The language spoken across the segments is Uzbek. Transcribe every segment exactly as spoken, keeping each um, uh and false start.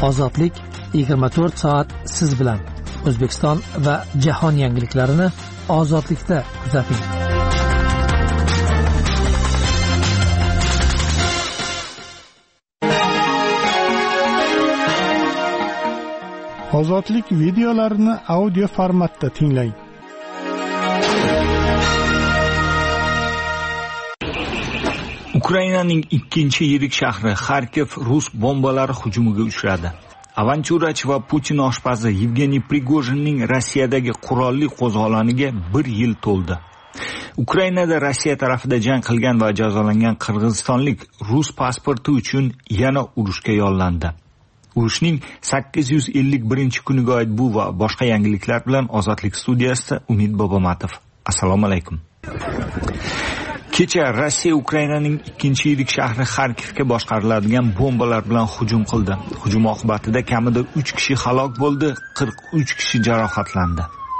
Ozodlik yigirma to'rt soat siz bilan. O'zbekiston va jahon yangiliklarini Ozodlikda kuzating. Ozodlik videolarini audio formatda tinglang. Ukrainaning ikkinchi yirik shahri Xarkov rus bombalari hujumiga uchradi. Avantyurachi va Putin oshpazi Yevgeniy Prigojinning Rossiyadagi qurolli qo'zg'oloniga bir yil to'ldi. Ukrainada Rossiya tarafida jang qilgan va jazolangan qirg'izistonlik rus pasporti uchun yana urushga yollandi. Urushning sakkiz yuz ellik birinchi kuniga oid bu va boshqa yangiliklar bilan Ozodlik studiyasida Umid Bobomatov. Assalomu alaykum. Kecha Rossiya Ukrainaning ikkinchi yirik shahri Xarkovga boshqariladigan bombalar bilan hujum qildi. Hujum oqibatida kamida uch kishi halok bo'ldi, qirq uch kishi jarohatlandi.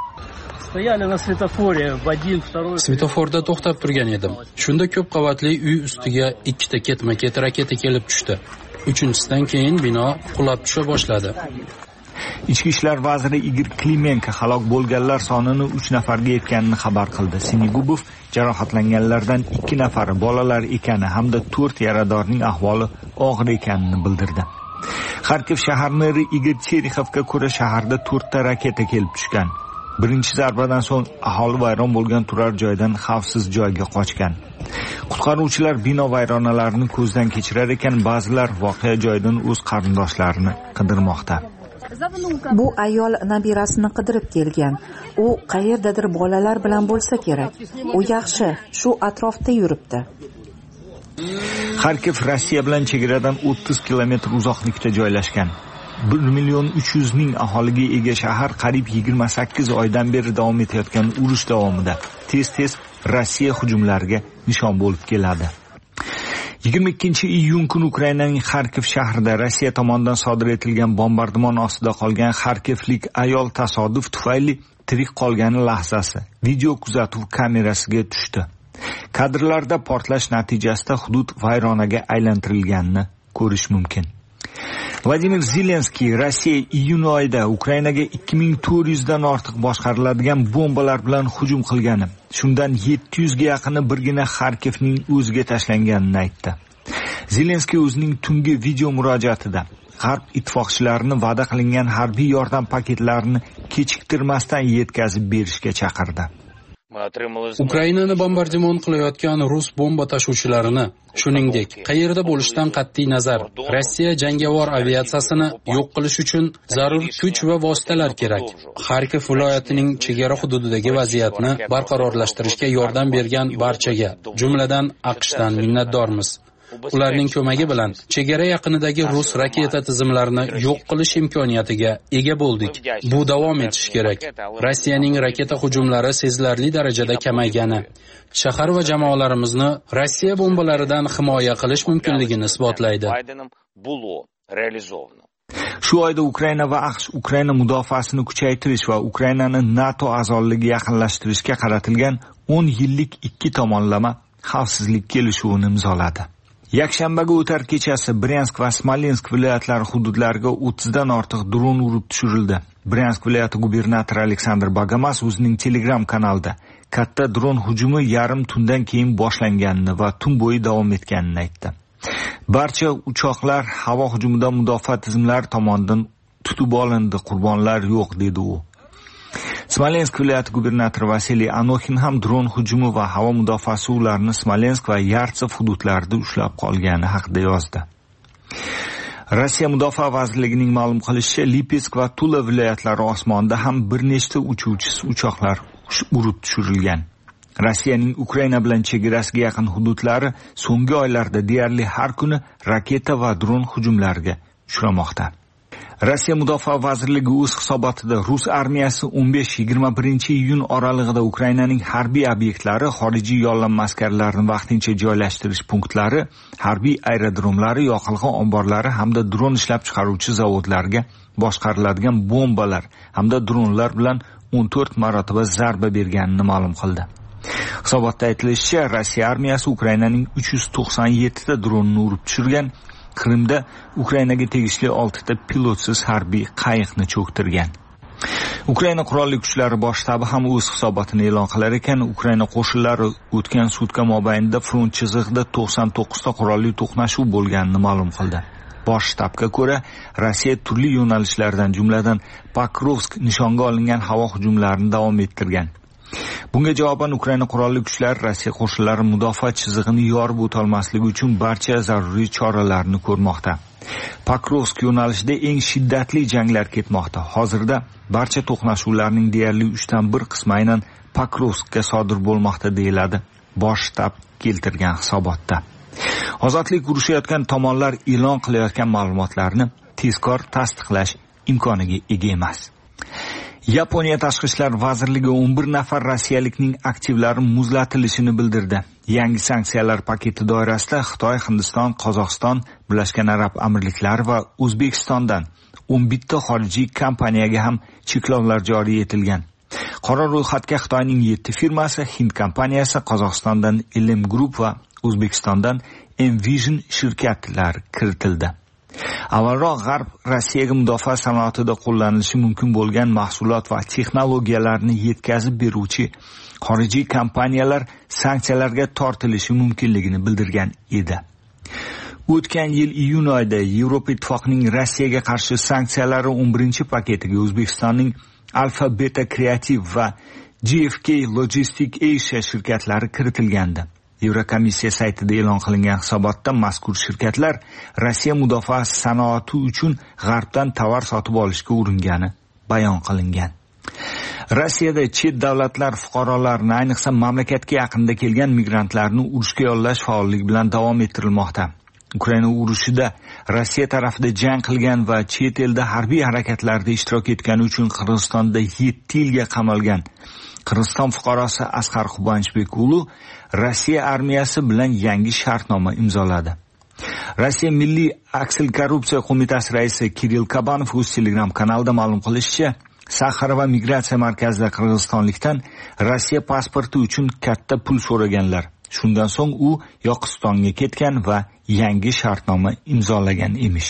Svetoforda to'xtab turgan edim. Shunda ko'p qavatli uy ustiga ikkita ketma-ket raketa kelib tushdi. Uchinchisidan keyin bino qulab tusha boshladi. Ichki ishlar vaziri Igor Klimenko halok bo'lganlar sonini uch nafarga yetganini xabar qildi. Sinigubov jarohatlanganlardan ikki nafari bolalar ekani hamda to'rt yaradorning ahvoli og'ir ekanini bildirdi. Xarkov shahar meri Igor Cherixovga ko'ra shaharda to'rtta raketa kelib tushgan. Birinchi zarbadan so'ng aholi vayron bo'lgan turar joydan xavfsiz joyga qochgan. Qutqaruvchilar bino vayronalarini ko'zdan kechirar ekan, ba'zilar voqea joyidan o'z qarindoshlarini qidirmoqda. Bu ayol nabirasini qidirib kelgan. U qayerdadir bolalar bilan bo'lsa kerak. U yaxshi, shu atrofda yuribdi. Xarkov Rossiya bilan chegaradan o'ttiz kilometr uzoqlikda joylashgan. bir million uch yuz ming aholiga ega shahar qariyb yigirma sakkiz oydan beri davom etayotgan urush davomida tez-tez Rossiya hujumlariga nishon bo'lib keladi. yigirma ikkinchi iyun kuni Ukrainaning Xarkov shahrida Rossiya tomonidan sodir etilgan bombardimon ostida qolgan xarkovlik ayol tasodif tufayli tirik qolgani lahzasi video kuzatuv kamerasiga tushdi. Kadrlarda portlash natijasida hudud vayronaga aylantirilganini ko'rish mumkin. Vladimir Zelenskiy Rossiya iyun oyida Ukrainaga ikki ming to'rt yuz dan ortiq boshqariladigan bombalar bilan hujum qilgani, shundan yetti yuz ga yaqini birgina Xarkovning o'ziga tashlanganini aytdi. Zelenskiy o'zining tungi video murojaatida G'arb ittifoqchilarini va'da qilingan harbiy yordam paketlarini kechiktirmasdan yetkazib berishga chaqirdi. Ukrainani bombardimon qilayotgan rus bomba tashuvchilarini, shuningdek, qayerda bo'lishidan qat'iy nazar, Rossiya jangovar aviatsiyasini yo'q qilish uchun zarur kuch va vositalar kerak. Xarkov viloyatining chegara hududidagi vaziyatni barqarorlashtirishga yordam bergan barchaga, jumladan AQShdan minnatdormiz. Ularning ko'magi bilan chegara yaqinidagi rus raketa tizimlarini yo'q qilish imkoniyatiga ega bo'ldik. Bu davom etishi kerak. Rossiyaning raketa hujumlari sezilarli darajada kamaygani, shahar va jamoalarimizni Rossiya bombalaridan himoya qilish mumkinligini isbotlaydi. Shu oyda Ukraina va AQSh Ukraina mudofaasini kuchaytirish va Ukrainani NATO a'zoligiga yaqinlashtirishga qaratilgan o'n yillik ikki tomonlama xavfsizlik kelishuvini imzoladi. Yakshanbaga o'tar kechasi Bryansk va Smolensk viloyatlari hududlariga o'ttiz dan ortiq dron urib tushirildi. Bryansk viloyati gubernatori Aleksandr Bagamas o'zining Telegram kanalida katta dron hujumi yarim tundan keyin boshlanganini va tun bo'yi davom etganini aytdi. Barcha uchoqlar havo hujumidan mudofaa tizimlari tomonidan tutib olindi, qurbonlar yo'q dedi u. Smolensk viloyati gubernatori Vasiliy Anokhin ham dron hujumi va havo mudofaasi ularni Smolensk va Yartsev hududlarida ushlab qolgani haqida yozdi. Rossiya mudofaa vazirligining ma'lum qilishicha, Lipetsk va Tula viloyatlari osmonida ham bir nechta uchuvchisiz uchoqlar urib tushirilgan. Rossiyaning Ukraina bilan chegarasiga yaqin hududlari so'nggi oylarda deyarli har kuni raketa va dron hujumlariga uchramoqda. Rossiya Mudofaa vazirligi o'z hisobotida Rus armiyasi o'n besh yigirma birinchi iyun oralig'ida Ukrainaning harbiy obyektlari, xorijiy yollanma askarlarini vaqtincha joylashtirish punktlari, harbiy aerodromlari, yoqilg'i omborlari hamda dron ishlab chiqaruvchi zavodlarga boshqariladigan bombalar hamda dronlar bilan o'n to'rt marotaba zarba berganini ma'lum qildi. Hisobotda aytilishicha, Rossiya armiyasi Ukrainaning uch yuz to'qson yetti ta dronni urib tushirgan, Qrimda Ukrainaga tegishli oltita pilotsiz harbiy qayiqni cho'ktirgan. Ukraina qurolli kuchlari bosh shtabi ham o'z hisobotini e'lon qilar ekan, Ukraina qo'shinlari o'tgan sutka mobaynida front chizig'ida to'qson to'qqiz ta qurolli to'qnashuv bo'lganini ma'lum qildi. Bosh shtabga ko'ra, Rossiya turli yo'nalishlardan, jumladan Pokrovsk nishonga olingan havo hujumlarini davom ettirgan. Bunga javoban Ukraina qurolli kuchlari Rossiya qo'shinlari mudofaa chizig'ini yorib o'tolmasligi uchun barcha zaruriy choralarni ko'rmoqda. Pokrovsk yo'nalishida eng shiddatli janglar ketmoqda. Hozirda barcha to'qnashuvlarning deyarli uchdan bir qismi aynan Pokrovskda sodir bo'lmoqda deyiladi bosh shtab keltirgan hisobotda. Ozodlik urushayotgan tomonlar e'lon qilayotgan ma'lumotlarni tezkor tasdiqlash imkoniga ega emas. Yaponiya tashqi ishlar vazirligi o'n bir nafar rossiyalikning aktivlari muzlatilishini bildirdi. Yangi sanksiyalar paketi doirasida Xitoy, Hindiston, Qozog'iston, Birlashgan Arab Amirliklari va O'zbekistondan o'n bitta xorijiy kompaniyaga ham cheklovlar joriy etilgan. Qora ro'yxatga Xitoyning yetti firmasi, Hind kompaniyasi, Qozog'istondan L M Group va O'zbekistondan Envision shirkatlari kiritildi. Avvalroq G'arb Rossiyaga mudofaa sanoatida qo'llanilishi mumkin bo'lgan mahsulot va texnologiyalarni yetkazib beruvchi xorijiy kompaniyalar sanksiyalarga tortilishi mumkinligini bildirgan edi. O'tgan yil iyun oyida Yevropa Ittifoqining Rossiyaga qarshi sanksiyalari o'n birinchi paketiga O'zbekistonning Alfa Beta Creative va G F K Logistic Asia shirkatlari kiritilgandi. Yevrokomissiya saytida e'lon qilingan hisobotda mazkur shirkatlar Rossiya mudofaa sanoati uchun G'arbdan tovar sotib olishga uringani bayon qilingan. Rossiyada chet davlatlar fuqarolarini, ayniqsa mamlakatga yaqinda kelgan migrantlarni urushga yollash faolligi bilan davom ettirilmoqda. Ukraina urushida Rossiya tarafida jang qilgan va chet elda harbiy harakatlarda ishtirok etgani uchun Qirg'izistonda yetti yilga qamalgan Qirg'iziston fuqarosi Asqar Qubanchbekulu Rossiya armiyasi bilan yangi shartnoma imzoladi. Rossiya Milliy aksil korrupsiya qo'mitasi raisi Kirill Kabanov o'z Telegram kanalida ma'lum qilishicha, Saxara va migratsiya markazida qirg'izistonlikdan Rossiya pasporti uchun katta pul so'raganlar. Shundan so'ng u Yoqutistonga ketgan va yangi shartnoma imzolagan emish.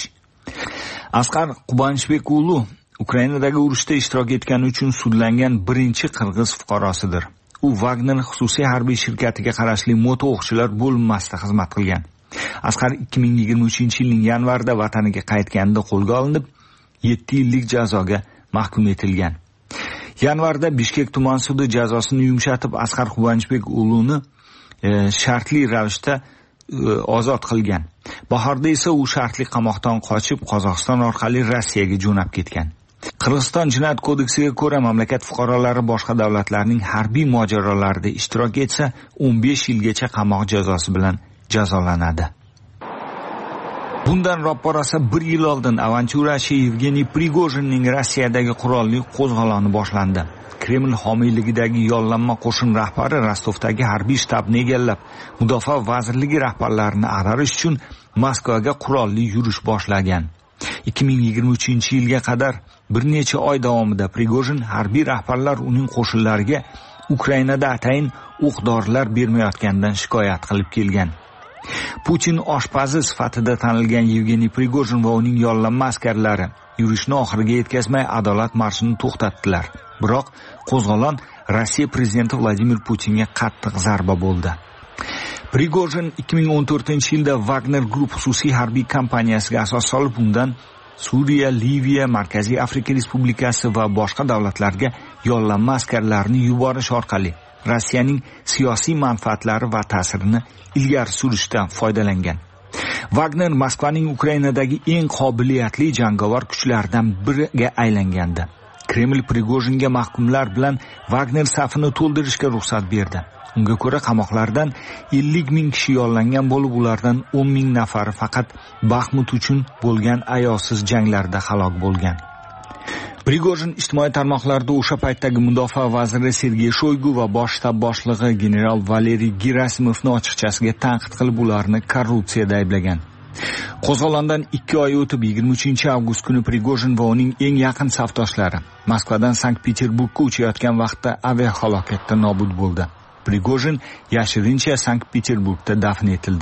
Asqar Qubanchbekulu Ukrainadagi urushda ishtirok etgani uchun sudlangan birinchi qirg'iz fuqarosidir. U Wagner xususiy harbiy shirkatiga qarashli moto o'qchilar bo'linmasida xizmat qilgan. Asqar ikki ming yigirma uchinchi yilning yanvarida vataniga qaytganida qo'lga olinib, yetti yillik jazoga mahkum etilgan. Yanvarda Bishkek tuman sudi jazosini yumshatib, Asqar Qubanchbekulu'ni e, shartli ravishda e, ozod qilgan. Bahorda esa u shartli qamoqdan qochib, Qozog'iston orqali Rossiyaga jo'nab ketgan. Qirg'iziston jinoyat kodeksiga ko'ra mamlakat fuqarolari boshqa davlatlarning harbiy mojarolarida ishtirok etsa, o'n besh yilgacha qamoq jazosi bilan jazolanadi. Bundan roppa rosa bir yil oldin avantyurachi Yevgeniy Prigojinning Rossiyadagi qurolli qo'zg'oloni boshlandi. Kreml homiyligidagi yollanma qo'shin rahbari Rostovdagi harbiy shtabni egallab, mudofaa vazirligi rahbarlarini ag'darish uchun Moskvaga qurolli yurish boshlagan. ikki ming yigirma uchinchi yilga qadar bir necha oy davomida Prigojin harbiy rahbarlar uning qo'shinlariga Ukrainada atayin o'q-dorilar bermayotganidan shikoyat qilib kelgan. Putin oshpazi sifatida tanilgan Yevgeniy Prigojin va uning yollanma askarlari yurishni oxiriga yetkazmay adolat marshini to'xtatdilar. Biroq qo'zg'olon Rossiya prezidenti Vladimir Putinga qattiq zarba bo'ldi. Prigojin ikki ming o'n to'rtinchi yilda Wagner Group xususiy harbiy kompaniyasiga asos solib, undan Suriya, Liviya, Markaziy Afrika Respublikasi va boshqa davlatlarga yollanma askarlarni yuborish orqali Rossiyaning siyosiy manfaatlari va ta'sirini ilgari surishdan foydalangan. Wagner Moskvaning Ukrainadagi eng qobiliyatli jangovar kuchlaridan biriga aylangandi. Kreml Prigojinga mahkumlar bilan Wagner safini to'ldirishga ruxsat berdi. Unga ko'ra qamoqlardan ellik ming kishi yollangan bo'lib, ulardan o'n ming nafari faqat Baxmut uchun bo'lgan ayovsiz janglarda halok bo'lgan. Prigojin ijtimoiy tarmoqlarda o'sha paytdagi mudofaa vaziri Sergey Shoygu va bosh shtab boshlig'i general Valeriy Gerasimovni ochiqchasiga tanqid qilib, ularni korrupsiyada ayblagan. Qo'zg'olondan ikki oy o'tib yigirma uchinchi avgust kuni Prigojin va uning eng yaqin safdoshlari Moskvadan Sankt-Peterburgga uchayotgan vaqtda aviahalokatda nobud bo'ldi. Prigojin yashirincha Sankt-Peterburgda dafn etildi.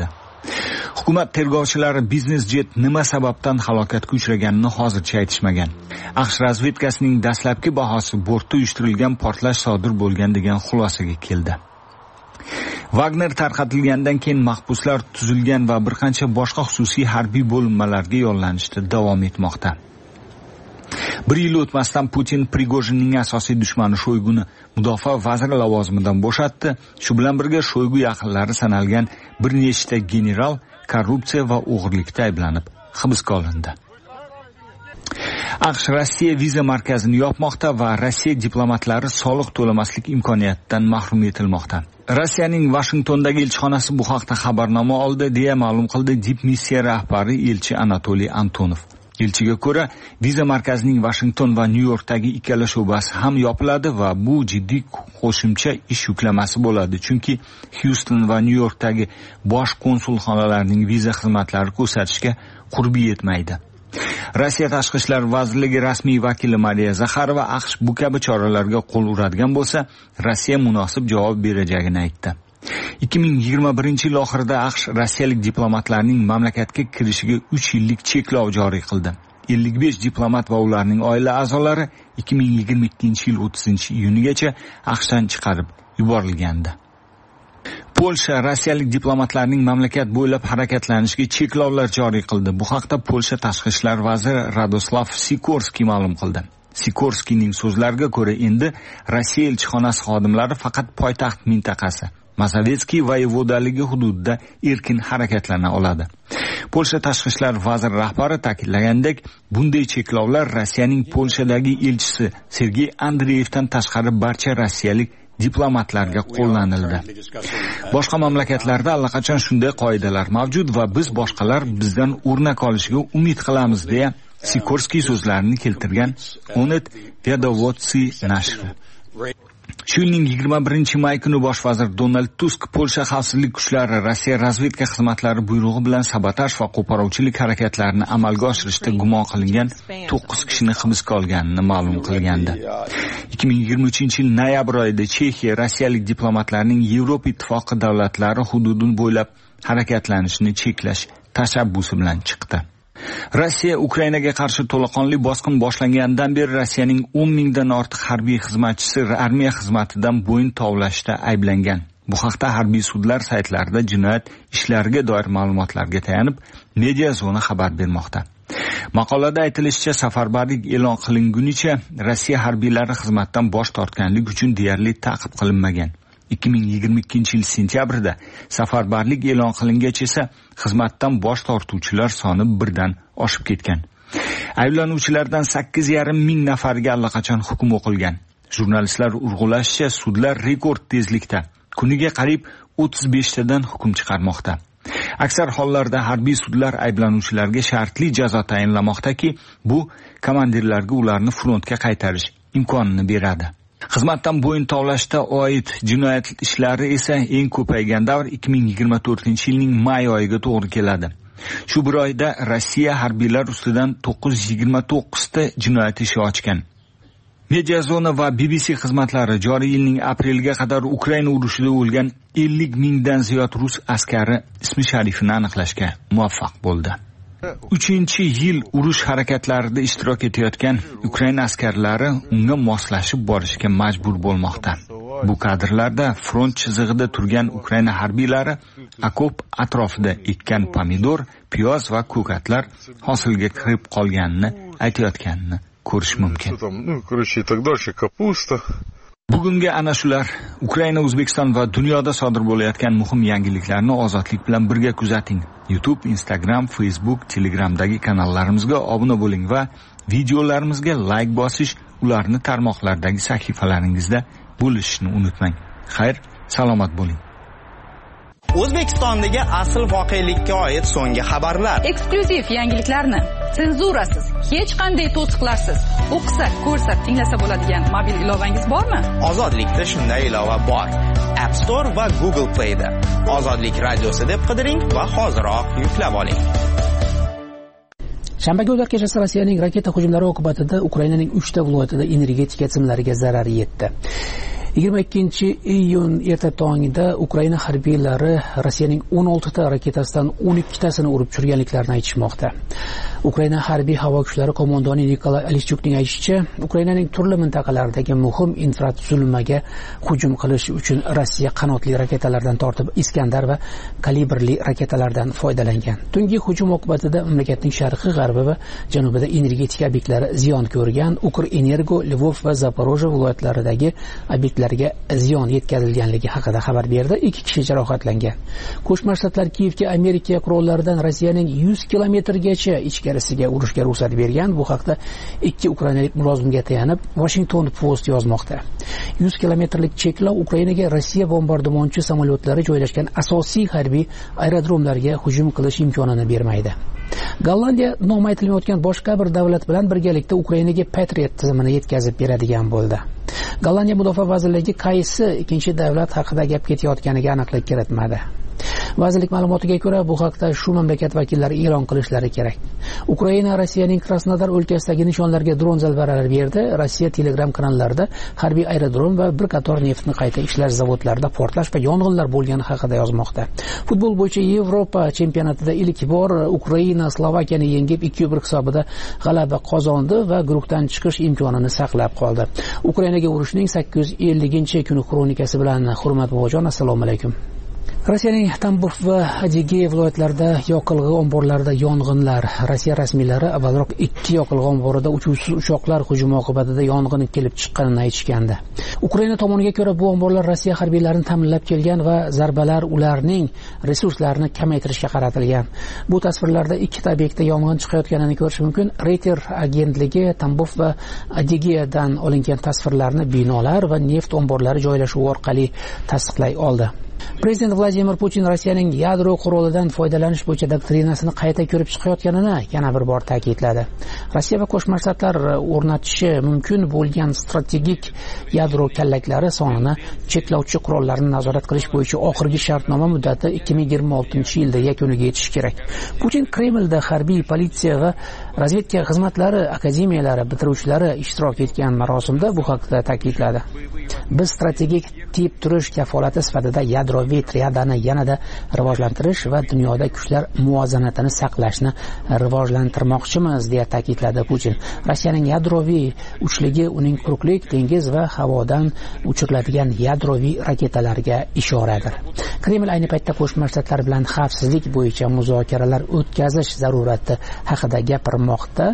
Hukumat tergovchilari biznes jet nima sababdan halokatga uchraganini hozircha aytishmagan. AQSh razvedkasining dastlabki bahosi bortda uyushtirilgan portlash sodir bo'lgan degan xulosaga keldi. Wagner tarqatilgandan keyin mahbuslar tuzilgan va bir qancha boshqa xususiy harbiy bo'linmalarga yollanishda davom etmoqda. Bir yil o'tmasdan Putin Prigojinning asosiy dushmani Shoyguni mudofaa vaziri lavozimidan bo'shatdi. Shu bilan birga Shoygu yaqinlari sanalgan bir nechta general korrupsiya va o'g'irlikda ayblanib hibsga olindi. AQSh Rossiya viza markazini yopmoqda va Rossiya diplomatlari soliq to'lamaslik imkoniyatidan mahrum etilmoqda. Rossiyaning Washingtondagi elchixonasi bu haqda xabarnoma oldi, deya ma'lum qildi dipmissiya rahbari elchi Anatoliy Antonov. Elchiga ko'ra, viza markazining Washington va Nyu-Yorkdagi ikkala sho'basi ham yopiladi va bu jiddiy qo'shimcha ish yuklamasi bo'ladi, chunki Houston va Nyu-Yorkdagi bosh konsulxonalarning viza xizmatlari ko'rsatishga qurbi yetmaydi. Rossiya Tashqi ishlar vazirligi rasmiy vakili Mariya Zakharova AQSh bu kabi choralarga qo'l uradigan bo'lsa, Rossiya munosib javob berajagini aytdi. ikki ming yigirma birinchi yil oxirida AQSh rossiyalik diplomatlarning mamlakatga kirishiga uch yillik cheklov joriy qildi. ellik besh diplomat va ularning oila a'zolari ikki ming yigirma ikkinchi yil o'ttizinchi iyunigacha AQShdan chiqarib yuborilgandi. Polsha rossiyalik diplomatlarning mamlakat bo'ylab harakatlanishiga cheklovlar joriy qildi. Bu haqda Polsha tashqi ishlar vaziri Radoslav Sikorskiy ma'lum qildi. Sikorskiyning so'zlariga ko'ra, endi Rossiya elchixonasi xodimlari faqat poytaxt mintaqasi Mazovetskiy voyevodaligi hududida erkin harakatlana oladi. Polsha tashqi ishlar vaziri rahbari ta'kidlagandek, bunday cheklovlar Rossiyaning Polshadagi elchisi Sergey Andreyevdan tashqari barcha rossiyalik diplomatlarga qo'llanildi. Boshqa mamlakatlarda allaqachon shunday qoidalar mavjud va biz boshqalar bizdan o'rnak olishiga umid qilamiz, deya Sikorskiy so'zlarini keltirgan Onet Vedovodsi nashri. Shu yilning yigirma birinchi may kuni bosh vazir Donald Tusk Polsha xavfsizlik kuchlari Rossiya razvedka xizmatlari buyrug'i bilan sabotaj va qo'poruvchilik harakatlarini amalga oshirishda gumon qilingan to'qqiz kishini hibsga olganini ma'lum qilgandi. ikki ming yigirma uchinchi yil noyabr oyida Chexiya rossiyalik diplomatlarning Yevropa ittifoqi davlatlari hududini bo'ylab harakatlanishini cheklash tashabbusi bilan chiqdi. Rossiya Ukrainaga qarshi to'laqonli bosqin boshlangandan beri Rossiyaning o'n mingdan ortiq harbiy xizmatchisi armiya xizmatidan bo'yin tovlashda ayblangan. Bu haqda harbiy sudlar saytlarida jinoyat ishlariga doir ma'lumotlarga tayanib, Media Zona xabar bermoqda. Maqolada aytilishicha, safarbarlik e'lon qilingunicha Rossiya harbiylari xizmatdan bosh tortganlik uchun deyarli ta'qib qilinmagan. ikki ming yigirma ikkinchi yil sentyabrida safarbarlik e'lon qilingach esa xizmatdan bosh tortuvchilar soni birdan oshib ketgan. Ayblanuvchilardan sakkiz yarim ming nafarga allaqachon hukm o'qilgan. Jurnalistlar urg'ulashicha, sudlar rekord tezlikda kuniga qariyb o'ttiz besh tadan hukm chiqarmoqda. Aksar hollarda harbiy sudlar ayblanuvchilarga shartli jazo tayinlamoqdaki, bu komandirlarga ularni frontga qaytarish imkonini beradi. Xizmatdan bo'yin tovlashda oid jinoyat ishlari esa eng ko'paygan davr ikki ming yigirma to'rtinchi yilning may oyiga to'g'ri keladi. Shu bir oyda Rossiya harbiylar ustidan to'qqiz yuz yigirma to'qqiz ta jinoyat ishi ochgan. Media Zona va B B C xizmatlari joriy yilning apreliga qadar Ukraina urushida o'lgan ellik mingdan ziyod rus askari ismi sharifini aniqlashga muvaffaq bo'ldi. uchinchi yil urush harakatlarida ishtirok etayotgan Ukraina askarlari unga moslashib borishga majbur bo'lmoqda. Bu kadrlarda front chizig'ida turgan Ukraina harbiylari okop atrofida ekkan pomidor, piyoz va ko'katlar hosilga kirib qolganini aytayotganini ko'rish mumkin. Bugungi ana shular Ukraina, O'zbekiston va dunyoda sodir bo'layotgan muhim yangiliklarni ozodlik bilan birga kuzating. YouTube, Instagram, Facebook, Telegramdagi kanallarimizga obuna bo'ling va videolarimizga like bosish, ularni tarmoqlardagi sahifalaringizda bo'lishni unutmang. Xayr, salomat bo'ling. O'zbekistondagi asl voqelikka oid so'nggi xabarlar, eksklyuziv yangiliklarni senzurasiz, hech qanday to'siqlarsiz o'qisa, ko'rsa, tinglasa bo'ladigan mobil ilovangiz bormi? Ozodlikda shunday ilova bor. App Store va Google Play da Ozodlik radiosi deb qidiring va hoziroq yuklab oling. Shanba kuni kechasi Rossiyaning raketa hujumlari oqibatida Ukrainaning uchta viloyatida energetika tizimlariga zarar yetdi. yigirma ikkinchi iyun erta tongida Ukraina harbiylari Rossiyaning o'n oltita raketasidan o'n ikkitasini urib tushirganliklarini aytishmoqda. Ukraina harbiy havo kuchlari qo'mondoni Nikolay Alischukning aytishicha, Ukrainaning turli mintaqalaridagi muhim infratuzilmaga hujum qilish uchun Rossiya qanotli raketalardan tortib Iskandar va kalibrli raketalardan foydalangan. Tungi hujum oqibatida mamlakatning sharqiy, g'arbi va janubida energetik obyektlari ziyon ko'rgan. Ukrenergo, Lvov va Zaporojye viloyatlaridagi obyektlarga ziyon yetkazilganligi haqida xabar berdi. Ikki kishi jarohatlangan. Qo'shma Shtatlar Kiyevga Amerika qurollaridan Rossiyaning yuz kilometrgacha ichkarisiga urushga ruxsat bergan. Bu haqda ikki ukrainalik mulozimga tayanib Washington Post yozmoqda. yuz kilometrlik cheklov Ukrainaga Rossiya bombardimonchi samolyotlari joylashgan asosiy harbiy aerodromlarga hujum qilish imkonini bermaydi. Gollandiya nomi aytilmayotgan boshqa bir davlat bilan birgalikda Ukrainaga Patriot tizimini yetkazib beradigan bo'ldi. Gollandiya mudofaa vazirligi qaysi ikkinchi davlat haqida gap ketayotganiga aniqlik kiritmadi. Vazirlik ma'lumotiga ko'ra, bu haqda shu mamlakat vakillari e'lon qilishlari kerak. Ukraina Rossiyaning Krasnodar o'lkasidagi nishonlarga dron zarbalari berdi. Rossiya Telegram kanallarida harbiy aerodrom va bir qator neftni qayta ishlash zavodlarida portlash va yong'inlar bo'lgani haqida yozmoqda. Futbol bo'yicha Yevropa chempionatida ilk bor Ukraina Slovakiyani yengib ikki bir hisobida g'alaba qozondi va guruhdan chiqish imkonini saqlab qoldi. Ukrainaga urushning sakkiz yuz elliginchi kuni kronikasi bilan hurmat bobojon, assalomu alaykum. Rossiyaning Tambov va Adygea viloyatlarida yoqilg'i omborlarida yong'inlar. Rossiya rasmiylari avvalroq ikki yoqilg'i omborida uchuvsiz uchoqlar hujumi oqibatida yong'in kelib chiqqanini aytishgandi. Ukraina tomoniga ko'ra, bu omborlar Rossiya harbiylarini ta'minlab kelgan va zarbalar ularning resurslarini kamaytirishga qaratilgan. Bu tasvirlarda ikkita obyektda yong'in chiqayotganini ko'rish mumkin. Reuters agentligi Tambov va Adygeadan olingan tasvirlarni binolar va neft omborlari joylashuvi orqali tasdiqlay oldi. Prezident Vladimir Putin Rossiyaning yadro qurolidan foydalanish bo'yicha doktrinasini qayta ko'rib chiqayotganini yana bir bor ta'kidladi. Rossiya va Qo'shma Shtatlar o'rnatishi mumkin bo'lgan strategik yadro kallaklari sonini cheklovchi qurollarni nazorat qilish bo'yicha oxirgi shartnoma muddati ikki ming yigirma oltinchi yilda yakuniga yetishi kerak. Putin Kremlda harbiy, politsiya va razvedka xizmatlari akademiyalari bitiruvchilari ishtirok etgan marosimda bu haqda ta'kidladi. Biz strategik tip turish kafolati sifatida yadroviy triadani yanada rivojlantirish va dunyoda kuchlar muvozanatini saqlashni rivojlantirmoqchimiz, deya ta'kidladi Putin. Rossiyaning yadroviy uchligi uning quruqlik, dengiz va havodan uchiriladigan yadroviy raketalarga ishoradir. Kreml ayni paytda Qo'shma Shtatlar bilan xavfsizlik bo'yicha muzokaralar o'tkazish zarurati haqida gapirmoqda.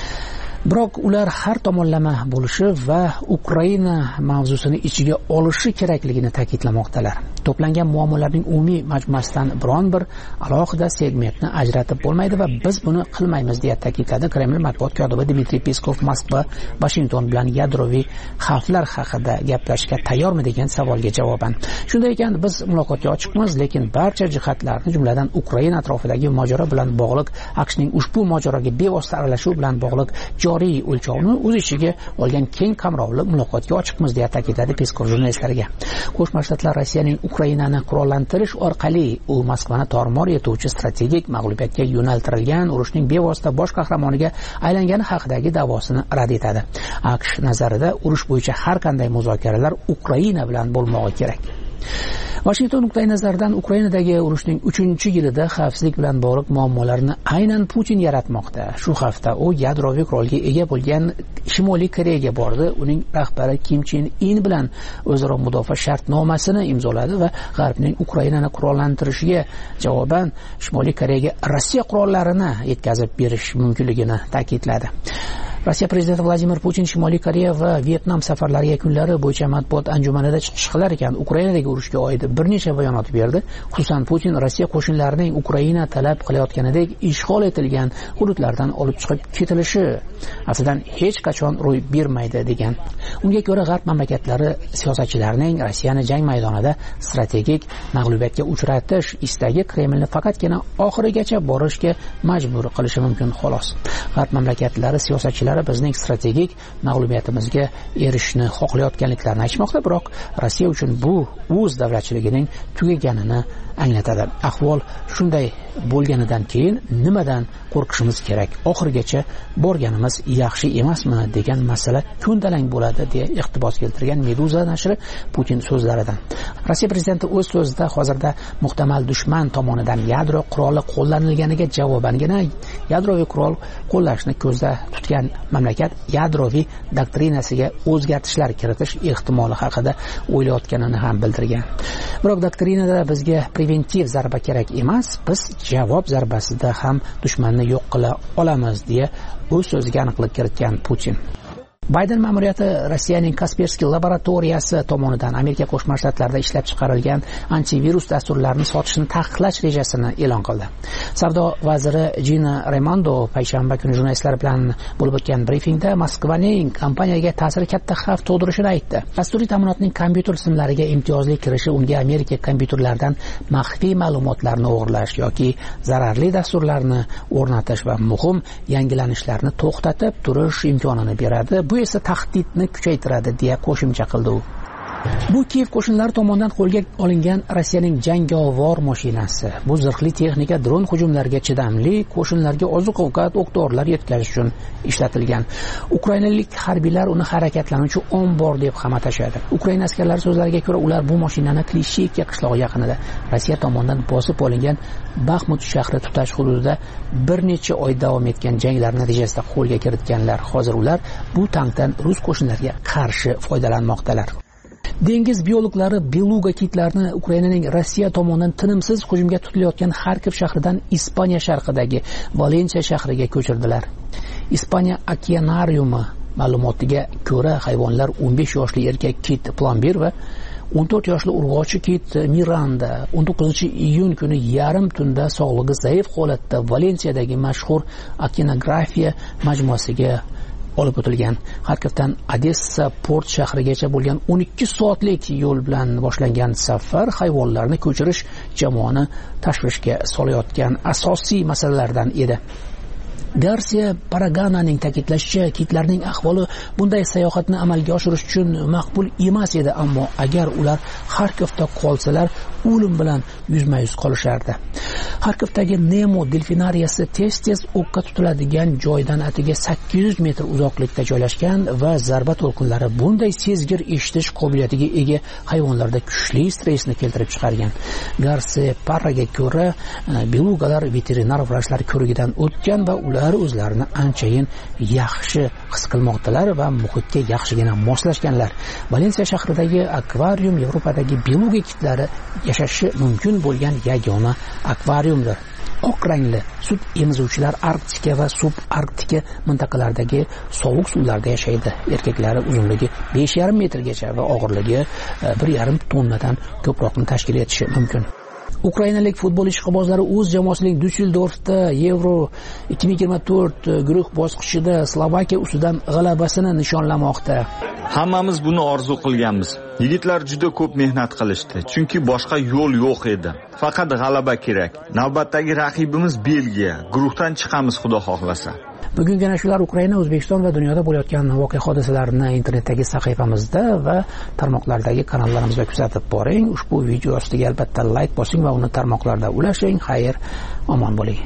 Biroq ular har tomonlama bo'lishi va Ukraina mavzusini ichiga olishi kerakligini ta'kidlamoqdalar. To'plangan muammolarning umumiy majmuasidan biron bir alohida segmentni ajratib bo'lmaydi va biz buni qilmaymiz, deya ta'kidladi Kreml matbuot kotibi Dmitriy Peskov. Moskva Washington bilan yadroviy xavflar haqida gaplashishga tayyormi degan savolga javoban. Shunday ekan, biz muloqotga ochiqmiz, lekin barcha jihatlarni, jumladan Ukraina atrofidagi mojaro bilan bog'liq, AQShning ushbu mojaroga bevosita aralashuvi bilan bog'liq joriy o'lchovni o'z ichiga olgan keng qamrovli muloqotga ochiqmiz, deya ta'kidladi Peskov jurnalistlarga. Qo'shma Shtatlar Rossiyaning Ukrainani qurollantirish orqali u Moskvani tormor etuvchi strategik mag'lubiyatga yo'naltirilgan urushning bevosita bosh qahramoniga aylangani haqidagi da'vosini rad etadi. AQSh nazarida urush bo'yicha har qanday muzokaralar Ukraina bilan bo'lmog'i kerak. Washington nuqtai nazaridan Ukrainadagi urushning uchinchi yilida xavfsizlik bilan bog'liq muammolarni aynan Putin yaratmoqda. Shu hafta u yadroviy qurolga ega bo'lgan Shimoliy Koreyaga bordi. Uning rahbari Kim Chen In bilan o'zaro mudofaa shartnomasini imzoladi va G'arbning Ukrainani qurollantirishiga javoban Shimoliy Koreyaga Rossiya qurollarini yetkazib berish mumkinligini ta'kidladi. Rossiya prezidenti Vladimir Putin Shimoliy Koreya va Vyetnam safarlari yakunlari bo'yicha matbuot anjumanida chiqish qilar ekan Ukrainadagi urushga oid bir necha bayonot berdi. Xususan, Putin Rossiya qo'shinlarining Ukraina talab qilayotganidek ishg'ol etilgan hududlardan olib chiqib ketilishi aslida hech qachon ro'y bermaydi degan. Unga ko'ra, G'arb mamlakatlari siyosatchilarining Rossiyani jang maydonida strategik mag'lubiyatga uchratish istagi Kremlni faqatgina oxirigacha borishga majbur qilishi mumkin, xolos. G'arb mamlakatlari siyosatchilari vakillari bizning strategik mag'lubiyatimizga erishishni xohlayotganliklarini aytmoqda, biroq Rossiya uchun bu o'z davlatchiligining tugaganini anglatadi. Ahvol shunday bo'lganidan keyin nimadan qo'rqishimiz kerak? Oxirigacha borganimiz yaxshi emasmi degan masala ko'ndalang bo'ladi deya iqtibos keltirgan Meduza nashri Putin so'zlaridan. Rossiya prezidenti o'z so'zida hozirda muhtamal dushman tomonidan yadro quroli qo'llanilganiga javobangina yadroviy qurol qo'llashni ko'zda tutgan mamlakat yadroviy doktrinasiga o'zgartishlar kiritish ehtimoli haqida o'ylayotganini ham bildirgan. Biroq doktrinada bizga preventiv zarba kerak emas, biz javob zarbasida ham dushmanni yo'q qila olamiz deya o'z so'ziga aniqlik kiritgan Putin. Bayden ma'muriyati Rossiyaning Kaspersky laboratoriyasi tomonidan Amerika Qo'shma Shtatlarida ishlab chiqarilgan antivirus dasturlarini sotishni taqiqlash rejasini e'lon qildi. Savdo vaziri Gina Raimondo payshanba kuni jurnalistlar bilan bo'lib o'tgan brifingda Moskvaning kompaniyaga ta'siri katta xavf tug'dirishini aytdi. Dasturiy ta'minotning kompyuter tizimlariga imtiyozli kirishi unga Amerika kompyuterlaridan maxfiy ma'lumotlarni o'g'irlash yoki zararli dasturlarni o'rnatish va muhim yangilanishlarni to'xtatib turish imkonini beradi. Bu esa tahdidni kuchaytiradi deya qo'shimcha qildi u. Bu Kiyev qo'shinlari tomonidan qo'lga olingan Rossiyaning jangovar mashinasi. Bu zirhli texnika dron hujumlariga chidamli, qo'shinlarga oziq-ovqat, o'q-dorilar yetkazish uchun ishlatilgan. Ukrainalik harbiylar uni harakatlanuvchi ombor deb ham atashadi. Ukraina askarlari so'zlariga ko'ra, ular bu mashinani Klishchivka qishlog'i yaqinida Rossiya tomonidan bosib olingan Baxmut shahri tutash hududida bir necha oy davom etgan janglar natijasida qo'lga kiritganlar. Hozir ular bu tankdan rus qo'shinlariga qarshi foydalanmoqdalar. Dengiz biologlari beluga kitlarni Ukrainaning Rossiya tomonidan tinimsiz hujumga tutilayotgan Xarkov shahridan Ispaniya sharqidagi Valensiya shahriga ko'chirdilar. Ispaniya okeanariumi ma'lumotiga ko'ra, hayvonlar o'n besh yoshli erkak kit Plomber va o'n to'rt yoshli urg'ochi kit Miranda o'n to'qqizinchi iyun kuni yarim tunda sog'lig'i zaif holatda Valensiyadagi mashhur okeanografiya majmuasiga olib o'tilgan. Xarkovdan Odessa port shahrigacha bo'lgan o'n ikki soatlik yo'l bilan boshlangan safar hayvonlarni ko'chirish jamoani tashvishga solayotgan asosiy masalalardan edi. Garcia Paragananing ta'kidlashicha, kitlarning ahvoli bunday sayohatni amalga oshirish uchun maqbul emas edi, ammo agar ular Xarkovda qolsalar, o'lim bilan yuzma-yuz qolishardi. Xarkovdagi Nemo delfinariyasi tez-tez o'qqa tutiladigan joydan atiga sakkiz yuz metr uzoqlikda joylashgan va zarba to'lqinlari bunday sezgir eshitish qobiliyatiga ega hayvonlarda kuchli stressni keltirib chiqargan. Garcia Parraga ko'ra, belugalar veterinar vrachlar ko'rigidan o'tgan va ular o'zlarini anchayin yaxshi his qilmoqdalar va muhitga yaxshigina moslashganlar. Valensiya shahridagi akvarium Yevropadagi beluga kitlari yashashi mumkin bo'lgan yagona akvariumdir. Oq rangli sut emizuvchilar Arktika va subarktika mintaqalardagi sovuq suvlarda yashaydi. Erkaklari uzunligi besh yarim metrgacha va og'irligi bir yarim tonnadan ko'proqni tashkil etishi mumkin. Ukrainalik futbol ishqibozlari o'z jamoasining Düsseldorfda Euro ikki ming yigirma to'rt guruh bosqichida Slovakiya ustidan g'alabasini nishonlamoqda. Hammamiz buni orzu qilganmiz. Yigitlar juda ko'p mehnat qilishdi, chunki boshqa yo'l yo'q edi. Faqat g'alaba kerak. Navbatdagi raqibimiz Belgiya. Guruhdan chiqamiz, xudo xohlasa. Bugungi shular Ukraina, O'zbekiston va dunyoda bo'layotgan voqea hodisalarini internetdagi sahifamizda va tarmoqlardagi kanallarimizda kuzatib boring. Ushbu video ostiga albatta like bosing va uni tarmoqlarda ulashing. Xayr, omon bo'ling.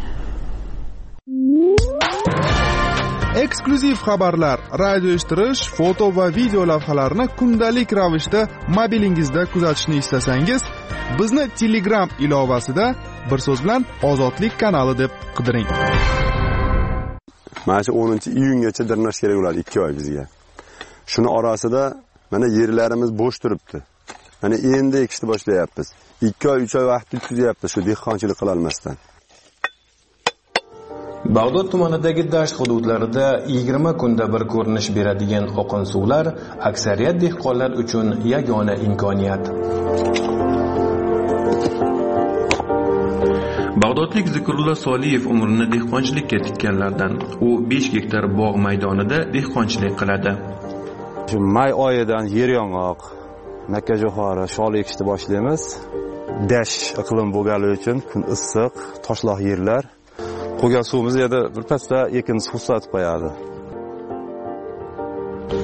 Eksklyuziv xabarlar, radio eshittirish, foto va video lavhalarni kundalik ravishda mobilingizda kuzatishni istasangiz, bizni Telegram ilovasida bir so'z bilan Ozodlik kanali deb qidiring. Mana shu o'ninchi iyungacha dirnash kerak bo'ladi, ikki oy bizga. Shuni orasida mana yerlarimiz bo'sh turibdi. Mana endi ekishni boshlayapmiz. ikki oy, uch oy vaqt o'tkazyapmiz shu dehqonchilik qila olmasdan. Bag'dod tumanidagi dasht hududlarida yigirma kunda bir ko'rinish beradigan oqin suvlar aksariyat dehqonlar uchun yagona imkoniyat. Bag'dodlik Zikrullo Soliyev umrini dehqonchilikka tikkanlardan. U besh gektar bog' maydonida dehqonchilik qiladi. Shu may oyidan yer yong'oq, makkajo'xori, shol ekishni boshlaymiz. Dash iqlim bo'lgani uchun kun issiq, toshloq yerlar. Qo'ygan suvimiz yerda bir pasda ekin suv sotib qo'yadi.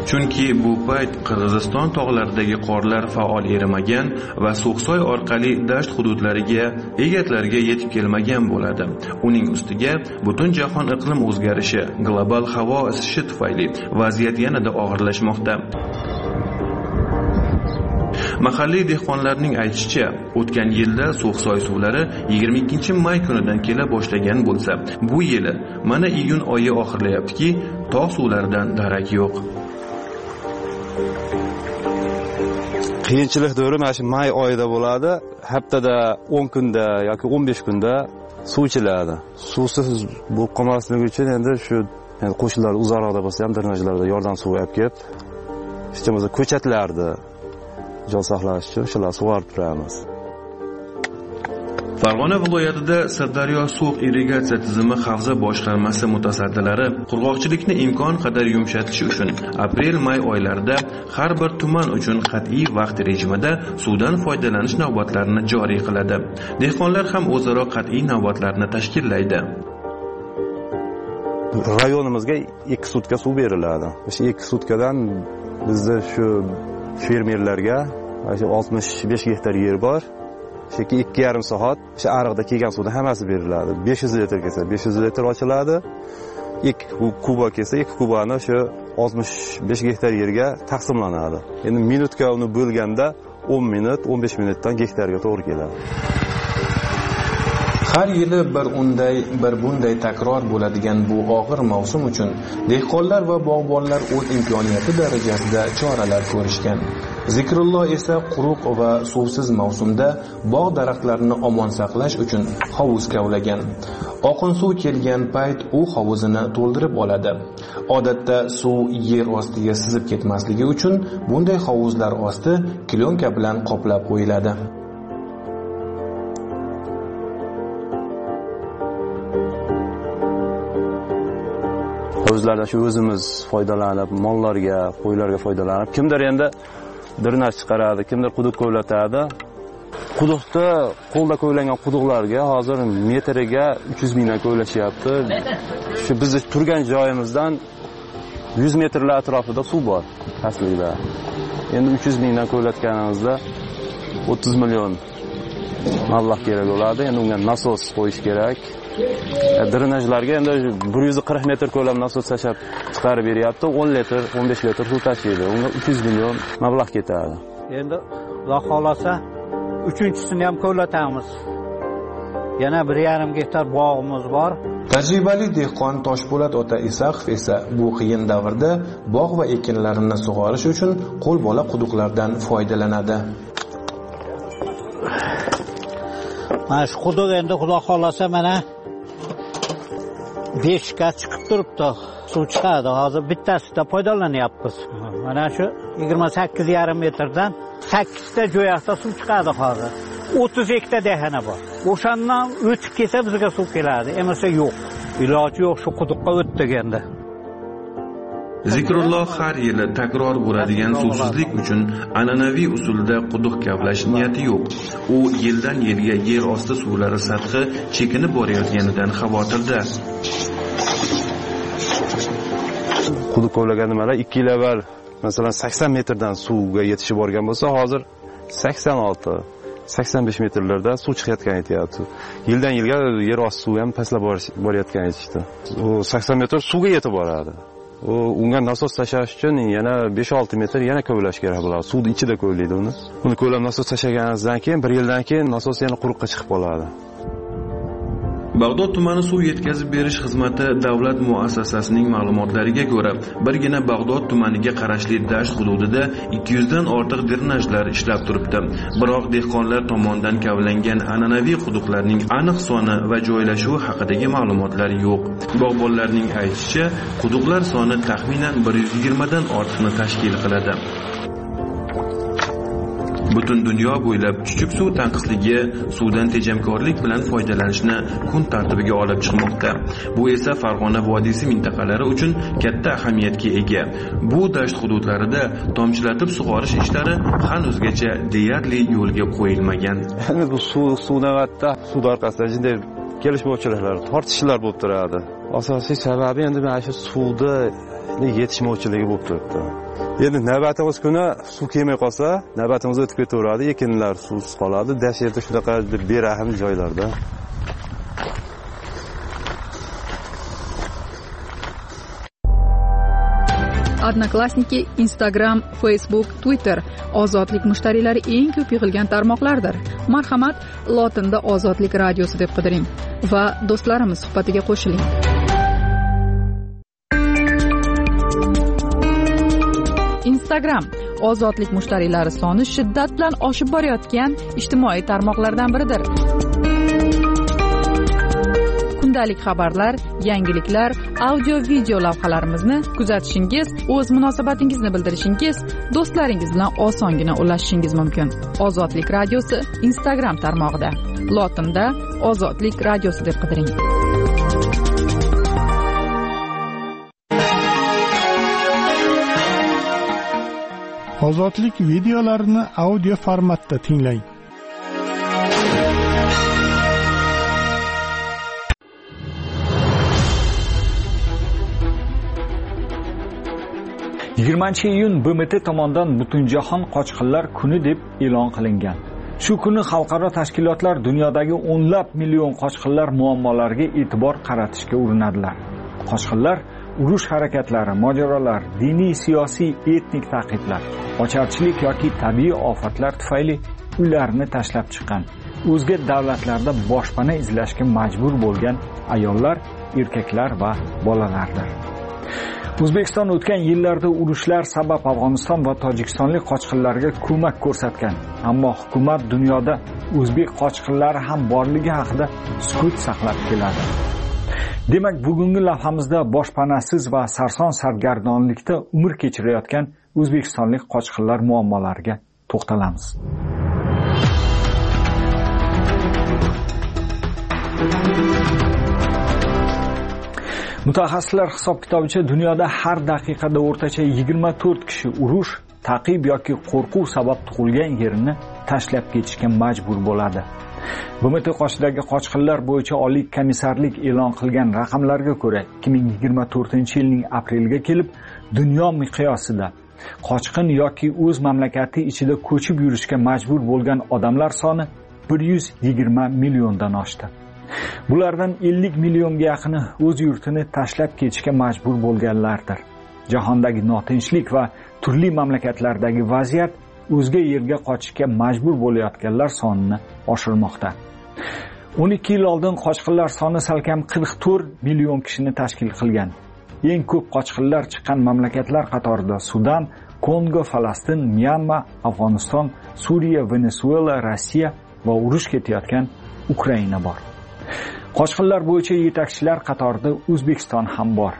Chunki bu payt Qirg'iziston tog'laridagi qorlar faol erimagan va So'qsoy orqali dasht hududlariga, egatlarga yetib kelmagan bo'ladi. Uning ustiga butun jahon iqlim o'zgarishi, global havo isishi tufayli vaziyat yanada og'irlashmoqda. Mahalliy dehqonlarning aytishicha, o'tgan yilda So'qsoy suvlari yigirma ikkinchi may kunidan kela boshlagan bo'lsa, bu yili mana iyun oyi oxirlayaptiki, tog' suvlaridan darak yo'q. Qiyinchilik davri mana shu may oyida bo'ladi. Haftada o'n kunda yoki o'n besh kunda suv ichiladi. Suvsiz bo'lib qolmasligi uchun endi shu qo'shnilar uzoqroqda bo'lsa ham drenajlarda yordam suvi olib kelib, hech bo'lmasa ko'chatlarni jon saqlash uchun shular sug'orib turamiz. Farg'ona viloyatida Sirdaryo suv irrigatsiya tizimi havza boshqarmasi mutasaddilari qurg'oqchilikni imkon qadar yumshatish uchun aprel-may oylarida har bir tuman uchun qat'iy vaqt rejimida suvdan foydalanish navbatlarini joriy qiladi. Dehqonlar ham o'zaro qat'iy navbatlarni tashkillaydi. Rayonimizga ikki sutka suv beriladi. O'sha ikki sutkadan bizda shu fermerlarga oltmish besh gektar yer bor. Cheki ikki yarim soat o'sha ariqda kelgan suvdan hammasi beriladi. besh yuz litr kelsa besh yuz litr ochiladi. ikki kuba kelsa ikki kubani o'sha oltmish besh gektar yerga taqsimlanadi. Endi minutga uni bo'lganda o'n minut, o'n besh minutdan gektarga to'g'ri keladi. Har yili bir unday, bir bunday takror bo'ladigan bu og'ir mavsum uchun dehqonlar va bog'bonlar o'z imkoniyati darajasida choralar ko'rishgan. Zikrulloh esa quruq va suvsiz mavsumda bog' daraxtlarini omon saqlash uchun hovuz kavlagan. Oqin suv kelgan payt u hovuzini to'ldirib oladi. Odatda suv yer ostiga sizib ketmasligi uchun bunday hovuzlar osti klyonka bilan qoplab qo'yiladi. Hovuzlardan shu o'zimiz foydalanib, mollarga, qo'ylarga foydalanib, kimdir endi drenaj chiqaradi, kimdir quduq ko'latadi. Quduqda qo'lda ko'ylangan quduqlarga hozir metriga uch yuz mingdan ko'ylashyapti. Shu biz turgan joyimizdan yuz metrlar atrofida suv bor aslida. Endi uch yuz mingdan ko'latganimizda o'ttiz million mablag' kerak bo'ladi. Endi unga nasos qo'yish kerak. Drenajlarga endi bir yuz qirq metr ko'lam nasos tashab chiqarib beryapti. o'n litr, o'n besh litr suv tashiydi. Unga uch yuz million mablag' ketadi. Endi Xudo xolasa uchinchisini ham ko'latamiz. Yana bir yarim gektar bog'imiz bor. Tajribali dehqon Toshpo'lat ota Isaqov esa bu qiyin davrda bog' va ekinlarini sug'orish uchun qo'lbola quduqlardan foydalanadi. Mana shu quduq endi Xudo xolasa mana besh ga chiqib turibdi. Suv chiqadi. Hozir bittasida foydalanyapmiz. Mana shu yigirma sakkiz yarim metrdan sakkiz ta jo'yaqda suv chiqadi hozir. o'ttiz hektar dehana bor. O'shandan o'tib kelsa bizga suv keladi. Emas yo'q. Iloji yo'q shu quduqqa o't deganda. Zikrulloh har yili takror bo'ladigan suvsizlik uchun an'anaviy usulda quduq kavlash niyati yo'q. U yildan yilga yer osti suvlari sathi chekinib borayotganidan xavotirda. Quduq kavlagan nimalar ikki yil avval masalan sakson metrdan suvga yetishib borgan bo'lsa, hozir sakson olti sakson besh metrlarda suv chiqayotgan aytyapti. Yildan yilga yer osti suvi ham pastlab borayotgan aytishdi. U sakson metr suvga yetib boradi. U unga nasos tashash uchun yana besh olti metr yana ko'lash kerak bo'ladi. Suvni ichida ko'laydi uni. Uni ko'lab nasos tashaganingizdan keyin bir yildan keyin nasos yana quruqqa chiqib qoladi. Bag'dod tumani suv yetkazib berish xizmati davlat muassasasining ma'lumotlariga ko'ra, birgina Bag'dod tumaniga qarashli dasht hududida ikki yuz dan ortiq drenajlar ishlab turibdi. Biroq dehqonlar tomonidan kavlangan an'anaviy quduqlarning aniq soni va joylashuvi haqidagi ma'lumotlar yo'q. Bog'bonlarning aytishicha, quduqlar soni taxminan bir yuz yigirma dan ortiqni tashkil qiladi. Butun dunyo bo'ylab chuchuk suv tanqisligi suvdan tejamkorlik bilan foydalanishni kun tartibiga olib chiqmoqda. Bu esa Farg'ona vodiysi mintaqalari uchun katta ahamiyatga ega. Bu dasht hududlarida tomchilatib sug'orish ishlari hanuzgacha deyarli yo'lga qo'yilmagan. Endi bu suv suvnavatda suv orqasida jinday kelishmovchiliklar, tortishishlar bo'lib turadi. Asosiy sababi endi mana shu suvni yetishmovchiligi bo'lib turibdi. Endi navbatimiz kuni suv kelmay qolsa, navbatimiz o'tib ketaveradi, ekinlar suvsiz qoladi. Dashtda shunaqa berahm joylarda. Odnoklassniki, Instagram, Facebook, Twitter ozodlik mushtariylari eng ko'p yig'ilgan tarmoqlardir. Marhamat, lotinda Ozodlik radiosi deb qidiring va do'stlarimiz suhbatiga qo'shiling. Instagram ozodlik mushtariylari soni shiddat bilan oshib borayotgan ijtimoiy tarmoqlardan biridir. Kundalik xabarlar, yangiliklar, audio-video lavhalarimizni kuzatishingiz, o'z munosabatingizni bildirishingiz, do'stlaringiz bilan osongina ulashishingiz mumkin. Ozodlik radiosi Instagram tarmog'ida. Lotinda Ozodlik radiosi deb qidiring. Ozodlik videolarini audio formatda tinglang. yigirmanchi iyun B M T tomonidan Butunjahon qochqinlar kuni deb e'lon qilingan. Shu kuni xalqaro tashkilotlar dunyodagi o'nlab million qochqinlar muammolariga e'tibor qaratishga urinadilar. Qochqinlar urush harakatlari, mojarolar, diniy, siyosiy, etnik ta'qiblar, ocharchilik yoki tabiiy ofatlar tufayli uylarini tashlab chiqqan, o'zga davlatlarda boshpana izlashga majbur bo'lgan ayollar, erkaklar va bolalardir. O'zbekiston o'tgan yillarda urushlar sabab Afg'oniston va Tojikistonlik qochqinlarga ko'mak ko'rsatgan, ammo hukumat dunyoda o'zbek qochqinlari ham borligi haqida sukut saqlab keladi. Demak, bugungi lavhamizda boshpanasiz va sarson sargardonlikda umr kechirayotgan o'zbekistonlik qochqinlar muammolariga to'xtalamiz. Mutaxassislar hisob-kitobicha dunyoda har daqiqada o'rtacha yigirma to'rt kishi urush, ta'qib yoki qo'rquv sabab tug'ilgan yerini tashlab ketishga majbur bo'ladi. B M T qoshidagi qochqinlar bo'yicha Oliy komissarlik e'lon qilgan raqamlarga ko'ra, ikki ming yigirma to'rtinchi yilning apreliga kelib, dunyo miqyosida qochqin yoki o'z mamlakati ichida ko'chib yurishga majbur bo'lgan odamlar soni bir yuz yigirma milliondan oshdi. Bulardan ellik millionga yaqini o'z yurtini tashlab ketishga majbur bo'lganlardir. Jahondagi notinchlik va turli mamlakatlardagi vaziyat o'zga yerga qochishga majbur bo'layotganlar sonini oshirmoqda. o'n ikki yil oldin qochqinlar soni salkam qirq to'rt million kishini tashkil qilgan. Eng ko'p qochqinlar chiqqan mamlakatlar qatorida Sudan, Kongo, Falastin, Myanma, Afg'oniston, Suriya, Venesuela, Rossiya va urush ketayotgan Ukraina bor. Qochqinlar bo'yicha yetakchilar qatorida O'zbekiston ham bor.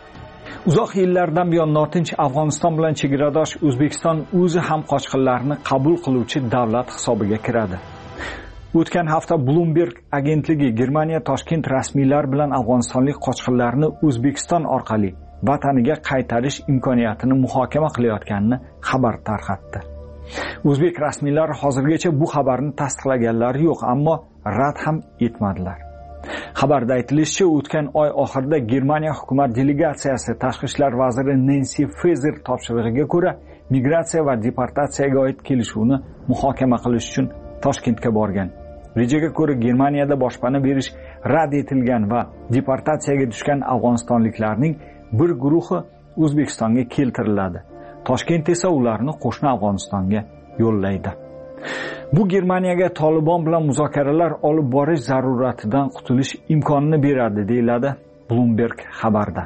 Uzoq yillardan buyon notinch Afg'oniston bilan chegaradosh O'zbekiston o'zi ham qochqinlarni qabul qiluvchi davlat hisobiga kiradi. O'tgan hafta Bloomberg agentligi Germaniya Toshkent rasmiylari bilan afg'onistonlik qochqinlarni O'zbekiston orqali vataniga qaytarish imkoniyatini muhokama qilayotganini xabar tarqatdi. O'zbek rasmiylari hozirgacha bu xabarni tasdiqlaganlari yo'q, ammo rad ham etmadilar. Xabarda aytilishicha, o'tgan oy oxirida Germaniya hukumat delegatsiyasi tashqi ishlar vaziri Nancy Faeser topshirig'iga ko'ra migratsiya va deportatsiyaga oid kelishuvni muhokama qilish uchun Toshkentga borgan. Rejaga ko'ra Germaniyada boshpana berish rad etilgan va deportatsiyaga tushgan afg'onistonliklarning bir guruhi O'zbekistonga keltiriladi. Toshkent esa ularni qo'shni Afg'onistonga yo'llaydi. Bu Germaniyaga Taliban bilan muzokaralar olib borish zaruratidan qutulish imkonini beradi, deyiladi Bloomberg xabarda.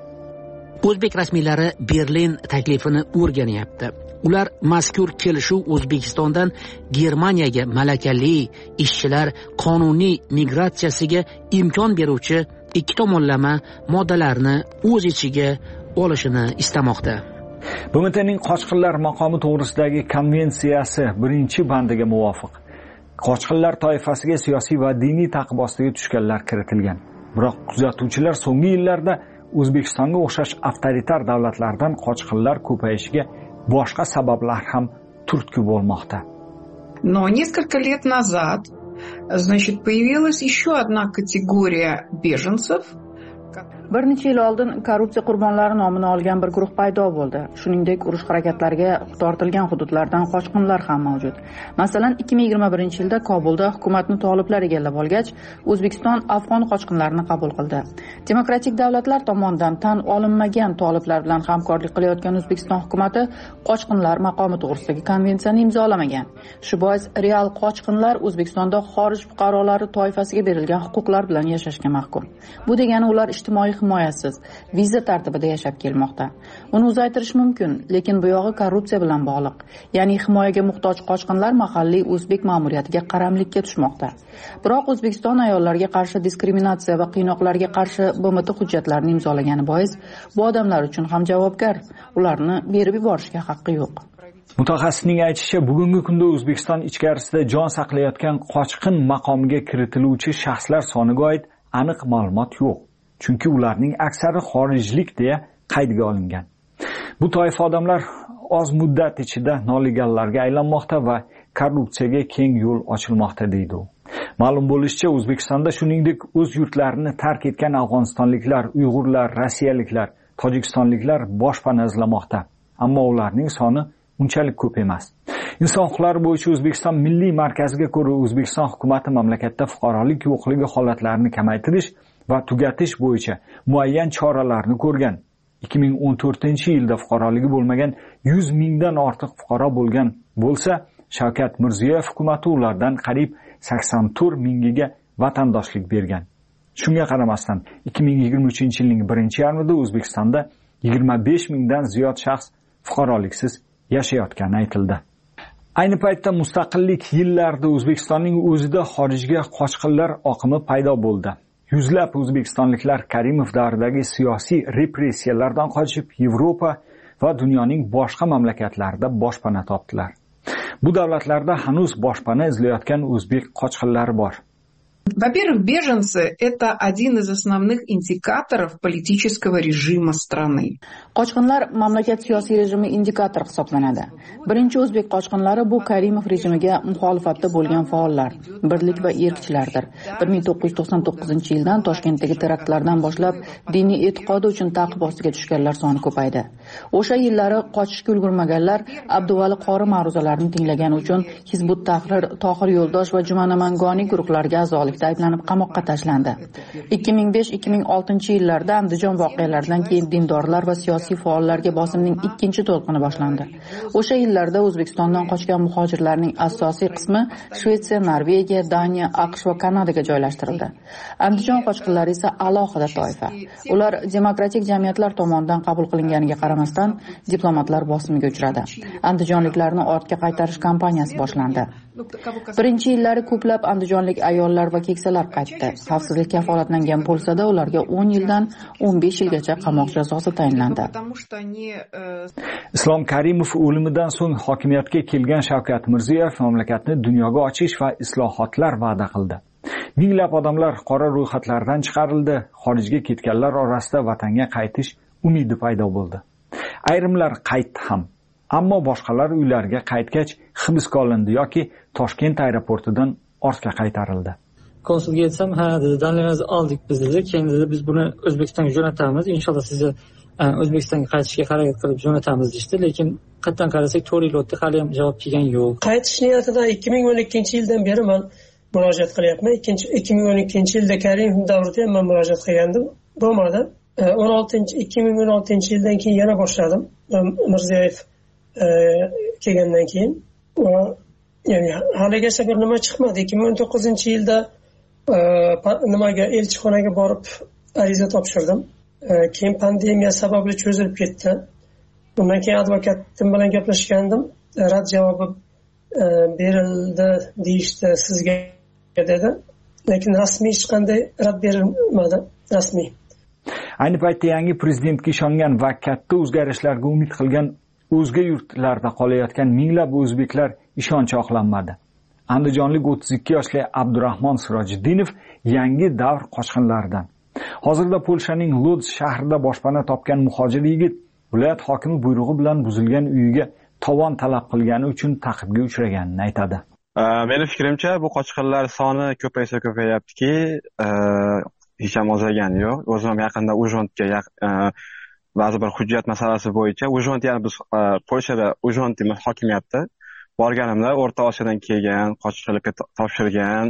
O'zbek rasmiylari Berlin taklifini o'rganyapti. Ular mazkur kelishuv O'zbekistondan Germaniyaga malakali ishchilar qonuniy migratsiyasiga imkon beruvchi ikki tomonlama moddalarni o'z ichiga olishini istamoqda. B M T'ning qochqinlar maqomi to'g'risidagi konvensiyasi birinchi bandiga muvofiq qochqinlar toifasiga siyosiy va diniy ta'qib ostiga tushganlar kiritilgan. Biroq kuzatuvchilar so'nggi yillarda O'zbekistonga o'xshash avtoritar davlatlardan qochqinlar ko'payishiga boshqa sabablar ham turtki bo'lmoqda. Но несколько лет назад, значит, появилась еще одна категория беженцев, Bir necha yil oldin korrupsiya qurbonlari nomini olgan bir guruh paydo bo'ldi. Shuningdek, urush harakatlariga tortilgan hududlardan qochqinlar ham mavjud. Masalan, ikki ming yigirma birinchi yilda Kobulda hukumatni toliblar egallab olgach, O'zbekiston afg'on qochqinlarini qabul qildi. Demokratik davlatlar tomonidan tan olinmagan toliblar bilan hamkorlik qilayotgan O'zbekiston hukumatı qochqinlar maqomi to'g'risidagi konvensiyani imzolamagan. Shu bois real qochqinlar O'zbekistonda xorij fuqarolari toifasiga berilgan huquqlar bilan yashashga mahkum. Bu degani ular ijtimoiy himoyasiz, viza tartibida yashab kelmoqda. Uni uzaytirish mumkin, lekin bu yog'i korrupsiya bilan bog'liq. Ya'ni himoyaga muhtoj qochqinlar mahalliy o'zbek ma'muriyatiga qaramlikka tushmoqda. Biroq O'zbekiston ayollarga qarshi diskriminatsiya va qiynoqlarga qarshi B M T hujjatlarini imzolagani bois bu odamlar uchun ham javobgar. Ularni berib yuborishga haqqi yo'q. Mutaxassisning aytishicha, bugungi kunda O'zbekiston ichkarisida jon saqlayotgan qochqin maqomiga kiritiluvchi shaxslar soniga oid aniq ma'lumot yo'q. Chunki ularning aksari xorijlik deya qaydga olingan. Bu toifa odamlar oz muddat ichida noliganlarga aylanmoqda va korrupsiyaga keng yo'l ochilmoqda deydi u. Ma'lum bo'lishicha, O'zbekistonda shuningdek o'z yurtlarini tark etgan afg'onistonliklar, uyg'urlar, rossiyaliklar, tojikistonliklar boshpana izlamoqda. Ammo ularning soni unchalik ko'p emas. Inson huquqlari bo'yicha O'zbekiston Milliy markaziga ko'ra, O'zbekiston hukumatı mamlakatda fuqarolik yo'qligi holatlarini kamaytirish va tugatish bo'yicha muayyan choralarni ko'rgan. ikki ming o'n to'rtinchi yilda fuqaroligi bo'lmagan yuz mingdan ortiq fuqaro bo'lgan bo'lsa, Shavkat Mirziyoyev hukumatı ulardan qariyb sakson to'rt mingiga vatandoshlik bergan. Shunga qaramasdan ikki ming yigirma uchinchi yilning birinchi yarmida O'zbekistonda yigirma besh mingdan ziyod shaxs fuqaroliksiz yashayotgani aytildi. Ayni paytda mustaqillik yillarida O'zbekistonning o'zida xorijga qochqinlar oqimi paydo bo'ldi. Yuzlab o'zbekistonliklar Karimov davridagi siyosiy repressiyalardan qochib Yevropa va dunyoning boshqa mamlakatlarida boshpana topdilar. Bu davlatlarda hanuz boshpana izlayotgan o'zbek qochqinlari bor. Во-первых, беженцы – это один из основных индикаторов политического режима страны. Qochqinlar mamlakat siyosiy rejimi indikatori hisoblanadi. Birinchi o'zbek qochqinlari bu Karimov rejimiga muxolifatda bo'lgan faollar, birlik va erkchilardir. bir ming to'qqiz yuz to'qson to'qqizinchi yildan Toshkentdagi teraktlardan boshlab diniy e'tiqodi uchun ta'qib ostiga tushganlar soni ko'paydi. O'sha yillari qochishga ulgurmaganlar Abduvali qori ma'ruzalarini tinglagani uchun Hizbut Tahrir, Tohir Yo'ldosh va Jumana Mangoniy guruhlariga a'zolik ayblanib qamoqqa tashlandi. ikki ming besh ikki ming oltinchi yillarda Andijon voqealaridan keyin dindorlar va siyosiy faollarga bosimning ikkinchi to'lqini boshlandi. O'sha yillarda O'zbekistondan qochgan muhojirlarning asosiy qismi Shvetsiya, Norvegiya, Daniya, AQSh va Kanadaga joylashtirildi. Andijon qochqinlari esa alohida toifa. Ular demokratik jamiyatlar tomonidan qabul qilinganiga qaramasdan diplomatlar bosimiga uchradi. Andijonliklarni ortga qaytarish kampaniyasi boshlandi. Birinchi yillari ko'plab andijonlik ayollar va keksalar qaytdi. Xavfsizlik kafolatlangan bo'lsa-da, ularga o'n yildan o'n besh yilgacha qamoq jazosi tayinlandi. Islom Karimov o'limidan so'ng hokimiyatga kelgan Shavkat Mirziyoyev mamlakatni dunyoga ochish va islohotlar va'da qildi. Minglab odamlar qora ro'yxatlardan chiqarildi. Xorijga ketganlar orasida vatanga qaytish umidi paydo bo'ldi. Ayrimlar qaytdi ham. Ammo boshqalar uylariga qaytgach hibsga olindi yoki Toshkent aeroportidan ortga qaytarildi. Konsulga aytsam, ha dedi, danlaringizni oldik biz dedi. Keyin dedi, biz buni O'zbekistonga jo'natamiz. Inshaalloh sizni O'zbekistonga qaytishga harakat qilib jo'natamiz deydi. Lekin qayerdan qarasak to'rt yil o'tdi, hali ham javob kelgan yo'q. Qaytish niyatida ikki ming o'n ikkinchi yildan beri men murojaat qilyapman. ikki ming o'n ikkinchi yilda Karimov davrida ham men murojaat qilgandim. Bo'lmadi. o'n oltinchi ikki ming o'n oltinchi yildan keyin yana boshladim. Mirziyoyev kelgandan keyin va ya'ni haligacha bir nima chiqmadi. ikki ming o'n to'qqizinchi yilda nimaga elchixonaga borib ariza topshirdim. Keyin pandemiya sababli cho'zilib ketdi. Bundan keyin advokatim bilan gaplashgandim. Rad javobi berildi deyishdi sizga dedi. Lekin rasmiy hech qanday rad berilmadi, rasmiy. Ayni paytda yangi prezidentga ishongan va katta o'zgarishlarga umid qilgan o'zga yurtlarda qolayotgan minglab o'zbeklar ishonchi oqlanmadi. Andijonlik o'ttiz ikki yoshli Abdurahmon Sirojiddinov yangi davr qochqinlaridan. Hozirda Polshaning Lodz shahrida boshpana topgan muhojir yigit viloyat hokimi buyrug'i bilan buzilgan uyiga tovon talab qilgani uchun ta'qibga uchraganini aytadi. Mening fikrimcha, bu qochqinlar soni ko'paysa ko'payaptiki, hech ham ozgani yo'q. O'zim ham yaqinda Ujondga ba'zi bir hujjat masalasi bo'yicha Ujond, ya'ni biz Polshada Ujond hokimiyatda borganimda O'rta Osiyodan kelgan, qochqinlikka topshirgan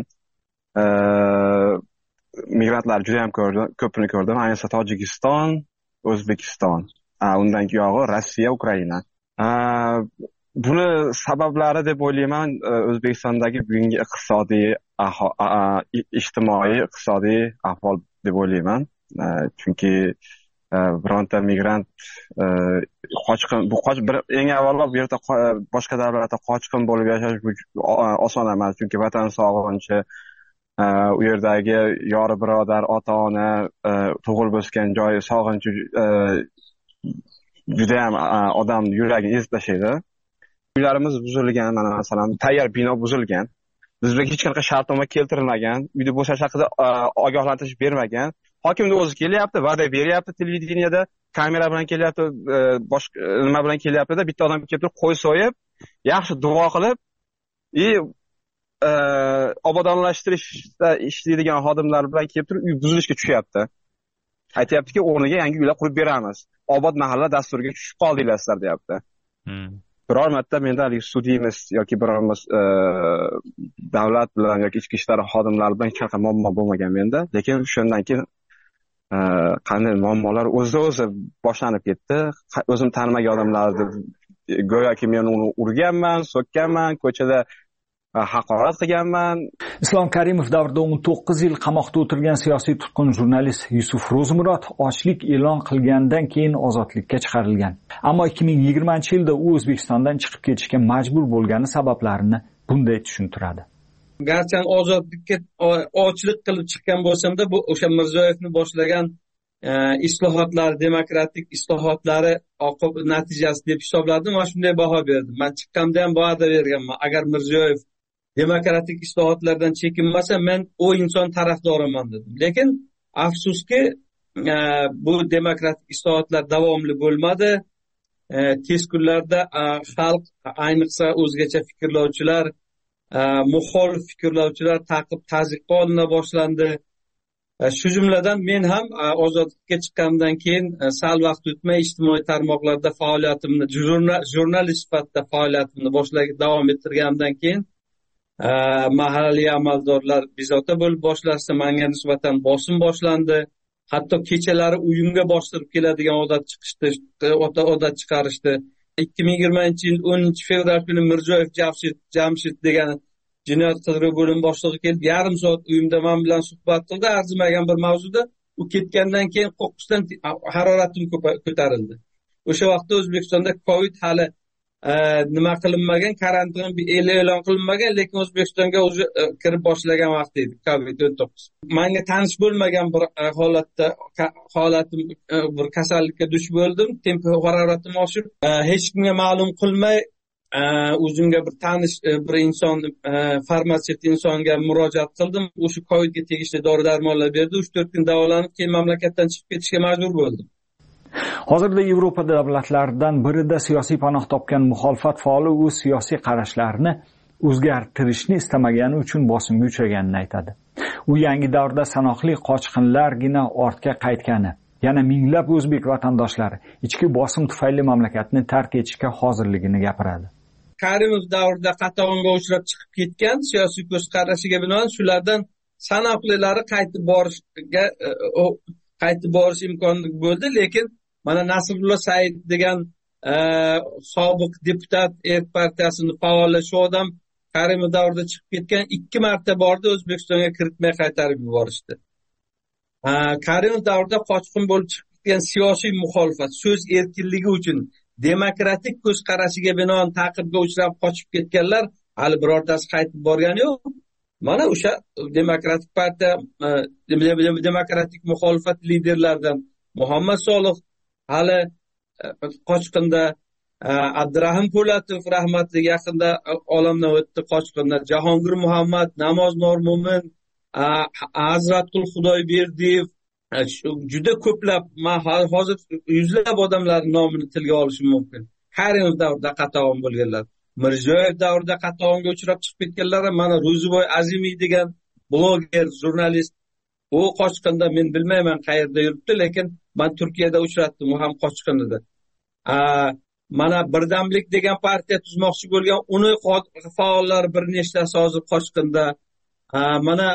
migrantlar juda ham ko'rdim, ko'pini ko'rdim. Ayniqsa Tojikiston, O'zbekiston, undan keyog'i Rossiya, Ukraina. Buni sabablari deb o'ylayman, O'zbekistondagi bugungi iqtisodiy, ijtimoiy, iqtisodiy ahvol deb o'ylayman. Chunki bironta migrant qochqin, bu eng avvalo bu yerda boshqa davlatda qochqin bo'lib yashash oson emas, chunki vatan sog'inchi, u yerdagi yori birodar, ota-ona, tug'ilib o'sgan joyi sog'inchi juda ham odam yuragini ezib tashlaydi. Uylarimiz buzilgan, mana masalan, tayyor bino buzilgan. Bizga hech qanaqa shartnoma keltirilmagan, uyda bo'shash haqida ogohlantirish bermagan. Hokimning o'zi kelyapti, va'da beryapti, televideniyada kamera bilan kelyapti, boshqa nima bilan kelyapti-da, bitta odam kelib turib qo'y so'yib, yaxshi duo qilib, и obodonlashtirishda ishlaydigan xodimlar bilan kelib turib uy buzilishga tushyapti. Aytayaptiki, o'rniga yangi uylar qurib beramiz. Obod mahalla dasturiga tushib qoldinglar sizlar, deyapti. Biror marta mendan sudimiz yoki biror davlat bilan yoki ichki ishlar xodimlari bilan hech qanaqa muammo bo'lmagan menda, lekin shundan keyin qanday muammolar o'zida-o'zi boshlanib ketdi. O'zim tanimagan odamlarni go'yoki men uni urganman, so'kkanman, ko'chada haqorat qilganman. Islom Karimov davrida o'n to'qqiz yil qamoqda o'tirgan siyosiy tutqun jurnalist Yusuf Ro'zmurod ochlik e'lon qilgandan keyin ozodlikka chiqarilgan. Ammo ikki ming yigirmanchi yilda u O'zbekistondan chiqib ketishga majbur bo'lgani sabablarini bunday tushuntiradi. Garchi ozodlikka ochlik qilib chiqqan bo'lsam-da, bu o'sha Mirziyoyevni boshlagan islohotlar, demokratik islohotlari oqib natijasi deb hisobladim va shunday baho berdim. Men chiqqanda ham va'da berganman. Agar Mirziyoyev demokratik islohotlardan chekinmasa, men o inson tarafdoriman dedim. Lekin afsuski, bu demokratik islohotlar davomli bo'lmadi. Tez kunlarda xalq, ayniqsa o'zgacha fikrlovchilar, muxolif fikrlovchilar ta'qib tazyiqqa olina boshlandi. Shu jumladan men ham ozodlikka chiqqandan keyin sal vaqt o'tmay ijtimoiy tarmoqlarda faoliyatimni, jurnalist sifatida faoliyatimni boshlab davom ettirgandan keyin mahalliy amaldorlar bezovta bo'lib boshlashdi, menga nisbatan bosim boshlandi. Hatto kechalari uyimga bostirib keladigan odat chiqishdi, odat chiqarishdi. ikki ming yigirmanchi yil o'ninchi fevral kuni Mirziyoyev Jamshid Jamshid degan jinoyat qidiruv bo'limi boshlig'i kelib, yarim soat uyimda men bilan suhbat qildi, arzimagan bir mavzuda. U ketgandan keyin qo'qqisdan haroratim ko'tarildi. O'sha vaqtda O'zbekistonda Covid hali nima qilinmagan, karantin e'lon qilinmagan, lekin O'zbekistonga o'zi kirib boshlagan vaqt edi Covid o'n to'qqiz. Menga tanish bo'lmagan bir holatda holatim bir kasallikka duch bo'ldim. Temperatura haroratim oshib, hech kimga ma'lum qilmay o'zimga bir tanish bir inson, farmatsevt insonga murojaat qildim. O'sha Covidga tegishli dori-darmonlar berdi. uch to'rt kun davolanib, keyin mamlakatdan chiqib ketishga majbur bo'ldim. Hozirda Yevropa davlatlaridan birida siyosiy panoh topgan muxolifat faoli o'z siyosiy qarashlarini o'zgartirishni istamagani uchun bosimga uchraganini aytadi. U yangi davrda sanoqli qochqinlargina ortga qaytgani, yana minglab o'zbek vatandoshlari ichki bosim tufayli mamlakatni tark etishga hozirligini gapiradi. Karimov davrida qatag'onga uchrab chiqib ketgan siyosiy ko'z qarashiga binoan shulardan sanoqlilari qaytib borishga qaytib borish imkoni bo'ldi, lekin mana Nasrullo Said degan sobiq deputat, Erk partiyasining faoli, shu odam Karimov davrida chiqib ketgan, ikki marta bordi, O'zbekistonga kiritmay qaytarib yuborishdi. Karimov davrida qochqin bo'lib chiqib ketgan siyosiy muxolifat so'z erkinligi uchun demokratik ko'z qarashiga binoan ta'qibga uchrab qochib ketganlar hali birortasi qaytib borgani yo'q. Mana o'sha demokratik partiya, demokratik muxolifat liderlaridan Muhammad Solih hali qochqinda, Abdurahim Po'latov rahmatli yaqinda olamdan o'tdi qochqinda, Jahongir Muhammad, Namoz Normo'min, Hazratqul Xudoyberdiyev, juda ko'plab, men hozir yuzlab odamlarning nomini tilga olishim mumkin. Karimov davrida qatag'on bo'lganlar, Mirziyoyev davrida qatag'onga uchrab chiqib ketganlar, mana Ro'ziboy Azimiy degan bloger, jurnalist, u qochqinda men bilmayman qayerda yuribdi, lekin men Turkiyada uchratdim, u ham qochqin edi. Mana Birdamlik degan partiya tuzmoqchi bo'lgan, uni faollar bir nechtasi hozir qochqinda. Mana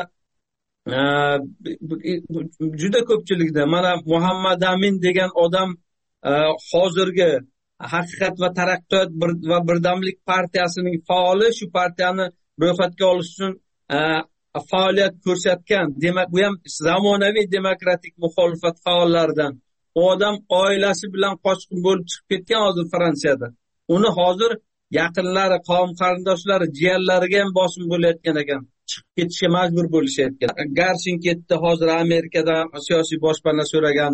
juda ko'pchilikda, mana Muhammad Amin degan odam hozirgi Haqiqat va taraqqiyot va Birdamlik partiyasining faoli, shu partiyani ro'yxatga olish uchun faoliyat ko'rsatgan. Demak, bu ham zamonaviy demokratik muxolifat faollaridan. U odam oilasi bilan qochqin bo'lib chiqib ketgan hozir Fransiyada. Uni hozir yaqinlari, qavm qarindoshlari, jiyanlariga ham bosim bo'layotgan ekan. Chiqib ketishga majbur bo'lishayotgan. Garshin ketdi, hozir Amerikada siyosiy boshpana so'ragan.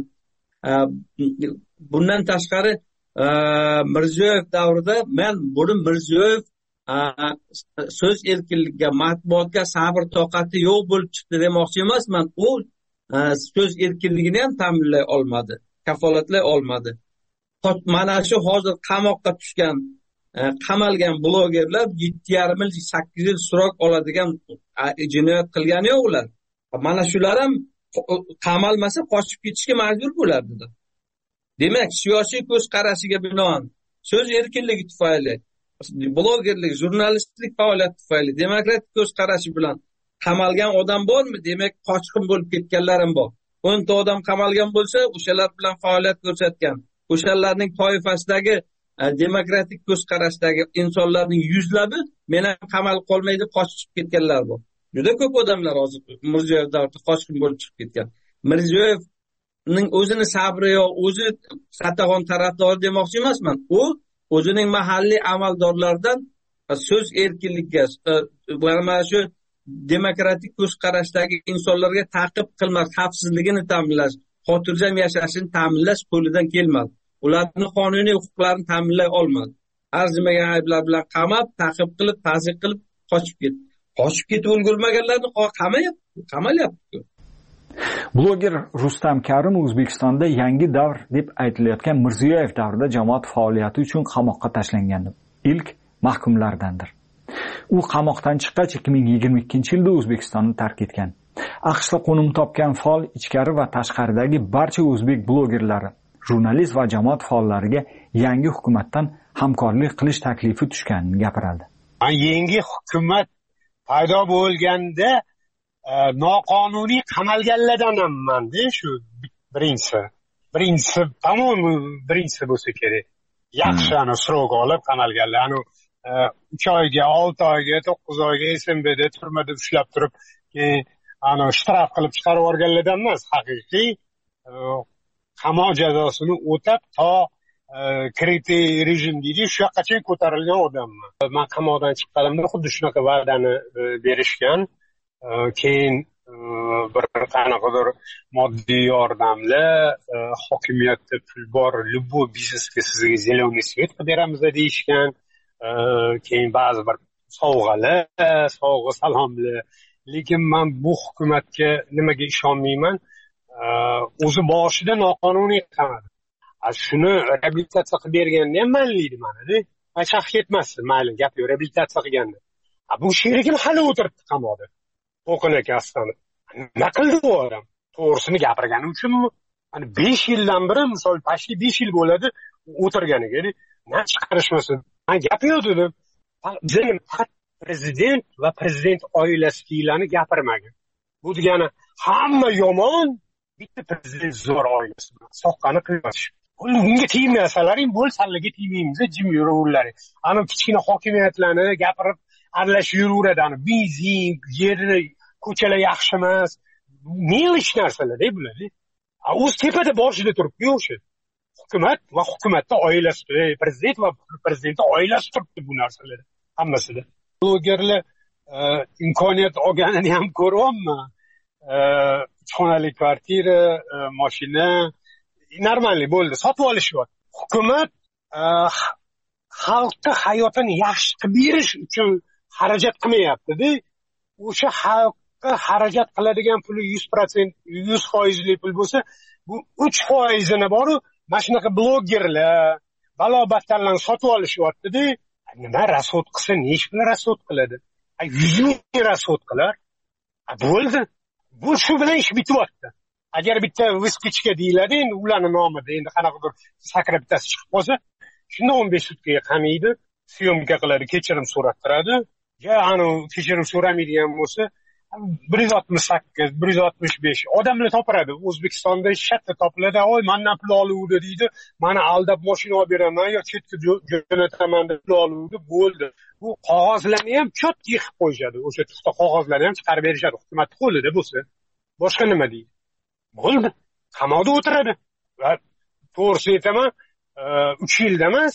Bundan tashqari Mirziyoyev davrida men buni Mirziyoyev so'z erkinligiga, matbuotga sabr toqati yo'q bo'lib chiqdi demoqchi emasman. U so'z erkinligini ham ta'minlay olmadi, kafolatlay olmadi. Mana shu hozir qamoqqa tushgan, qamalgan blogerlar yetti yarim yil, sakkiz yil surok oladigan jinoyat qilgani yo'q ular. Mana shular ham qamalmasa qochib ketishga majbur bo'lardi. Demak, siyosiy ko'z qarashiga binoan so'z erkinligi tufayli, blogerlik, jurnalistlik faoliyati tufayli demokratik ko'z qarashi bilan qamalgan odam bormi? Demak, qochqin bo'lib ketganlar ham bor. o'nta odam qamalgan bo'lsa, o'shalar bilan faoliyat ko'rsatgan, o'shalarning toifasidagi demokratik ko'z qarashdagi insonlarning yuzlabi men ham qamalib qolmaydi, qochib ketganlar bor. Juda ko'p odamlar hozir Mirziyoyev davrida qochqin bo'lib chiqib ketgan. Mirziyoyev ning o'zini sabri yo'q, o'zi Sataxon tarafdori demoqchi emasman. U o'zining mahalliy amaldorlardan so'z erkinligiga, mana shu demokratik ko'z qarashdagi insonlarga ta'qib qilmas, xavfsizligini ta'minlash, xotirjam yashashini ta'minlash qo'lidan kelmadi. Ularning qonuniy huquqlarini ta'minlay olmadi. Arzimagan ayblar bilan qamab, ta'qib qilib, ta'zir qilib qochib ketdi. Qochib ketib ulgurmaganlarni qamayapti, qamalyapti. Bloger Rustam Karim O'zbekistonda yangi davr deb aytilayotgan Mirziyoyev davrida jamoat faoliyati uchun qamoqqa tashlangan ilk mahkumlardandir. U qamoqdan chiqqach ikki ming yigirma ikkinchi yilda O'zbekistonni tark etgan. AQShda qo'nim topgan faol ichkari va tashqaridagi barcha o'zbek blogerlari, jurnalist va jamoat faollariga yangi hukumatdan hamkorlik qilish taklifi tushganini gapiradi. Yangi hukumat paydo bo'lganda noqonuniy qamalganlardan hamman-da, shu birinchisi. Birinchisi, tamom birinchisi bo'lsa kerak. Yaxshi ana srok olib qamalganlar, ana uch oyga, olti oyga, to'qqiz oyga S M B'da turmada ushlab turib, keyin ana shtraf qilib chiqarib yuborganlardan emas, haqiqiy qamoq jazosini o'tab to kritiy rejim deydi, shu yoqqacha ko'tarilgan odamman. Men qamoqdan chiqqanimda xuddi shunaqa va'dani berishgan. Keyin bir qanaqadir moddiy yordamla hokimiyatda pul bor, любой biznesga sizga zeleный svet qilib beramiz deyishgan. Keyin ba'zi bir sovg'alar, sovg'a salomlar. Lekin men bu hukumatga nimaga ishonmayman? O'zi boshida noqonuniy qamadi. Shuni reabilitatsiya qilib berganda ham mayli mana-da. Achaq ketmasdi, mayli gap yo'q, reabilitatsiya qilganda. Bu sherigim hali o'tiribdi qamoqda. O'qin akasidan. Nima qildi bu odam? To'g'risini gapirgani uchunmi? Hani besh yildan beri, misol pashli besh yil bo'ladi o'tirganiga, na chiqarishmasin. Men gap yo'q dedim. Bizning prezident va prezident oilasidagilarni gapirmagan. Bu degani hamma yomon, bitta prezident zo'r oilasi bilan soqqani qilmash. Bunga tegmasalaring bo'lsanlarga tegmaymiz, jim yuraverlar. Ana kichkina hokimiyatlarni gapirib aralashib yuraveradi. Ana benzin, yerni, ko'chalar yaxshi emas. Melish narsalar-da bular. O'z tepada boshida turibdi o'sha. Hukumat va hukumatda oilasi, prezident va prezident oilasi turibdi bu narsalar hammasida. Blogerlar imkoniyat olganini ham ko'ryapman. uch xonali kvartira, mashina normalniy bo'ldi, sotib olishyapti. Hukumat xalqqa hayotini yaxshi qilib berish uchun xarajat qilmayapti-da. O'sha xalqqa xarajat qiladigan puli yuz foiz, yuz foizli pul bo'lsa, bu uch foizini boru mana shunaqa blogerlar balo-battarlarni sotib olishyapti-da. Nima rasod qilsa, necha pul rasod qiladi? yuz ming rasod qilar. Bo'ldi. bu shu bilan ish bityapti. Agar bitta viskichka deyiladi, endi ularning nomida endi qanaqadir sakra bittasi chiqib qolsa, shunda o'n besh sutkaga qamaydi, syomka qiladi, kechirim so'rattiradi. Ya, ani kechirim so'ramaydigan bo'lsa, bir yuz oltmish sakkiz, bir yuz oltmish besh odamlar topiradi. O'zbekistonda shatta topiladi. Oy, mendan pul oluvdi deydi. Meni aldab mashina olib beraman yo chetga jo'nataman deb pul oluvdi, bo'ldi. Bu qog'ozlarni ham chotki yig'ib qo'yishadi. O'sha tuxta qog'ozlarni ham chiqarib berishadi hukumat qo'lida bo'lsa. Boshqa nima deydi? Bo'ldi. Qamoqda o'tiradi. Va to'g'risi aytaman, uch yilda emas,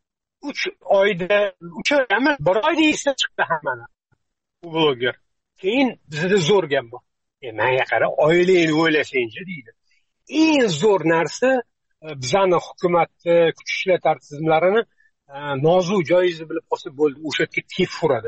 uch oyda, uch oyda emas, bir oyda esda chiqdi hammalar. Bu bloger. Keyin bizda zo'r gap bor. E, menga qara, oilangni o'ylasangchi deydi. Eng zo'r narsa bizani hukumatni, kuch ishlatma tizimlarini nozik joyizni bilib qolsa bo'ldi, o'sha yerga tep uradi.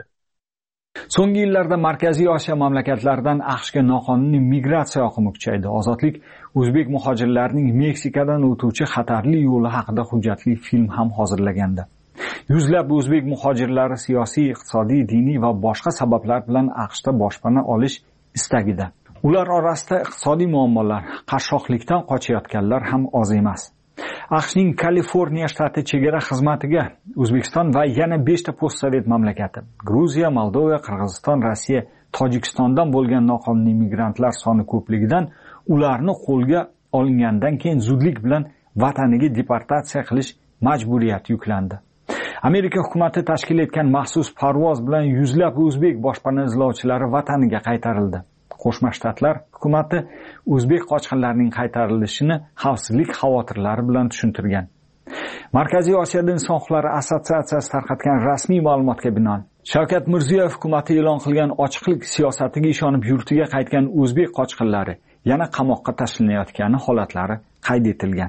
So'nggi yillarda Markaziy Osiyo mamlakatlaridan AQShga noqonuniy migratsiya oqimi kuchaydi. Ozodlik o'zbek muhojirlarining Meksikadan o'tuvchi xatarli yo'li haqida hujjatli film ham hozirlagandi. Yuzlab o'zbek muhojirlari siyosiy, iqtisodiy, diniy va boshqa sabablar bilan AQShda boshpana olish istagida. Ular orasida iqtisodiy muammolar, qashshoqlikdan qochayotganlar ham oz emas. AQShning Kaliforniya shtati chegara xizmatiga O'zbekiston va yana beshta postsovet mamlakati, Gruziya, Moldova, Qirg'iziston, Rossiya, Tojikistondan bo'lgan noqonuniy migrantlar soni ko'pligidan ularni qo'lga olingandan keyin zudlik bilan vataniga deportatsiya qilish majburiyati yuklandi. Amerika hukumati tashkil etgan maxsus parvoz bilan yuzlab o'zbek boshpana izlovchilari vataniga qaytarildi. Qo'shma Shtatlar hukumati o'zbek qochqinlarining qaytarilishini xavfsizlik xavotirlari bilan tushuntirgan. Markaziy Osiyoda inson huquqlari assotsiatsiyasi tarqatgan rasmiy ma'lumotga binoan Shavkat Mirziyoyev hukumati e'lon qilgan ochiqlik siyosatiga ishonib yurtiga qaytgan o'zbek qochqinlari yana qamoqqa tashlanayotgani holatlari qayd etilgan.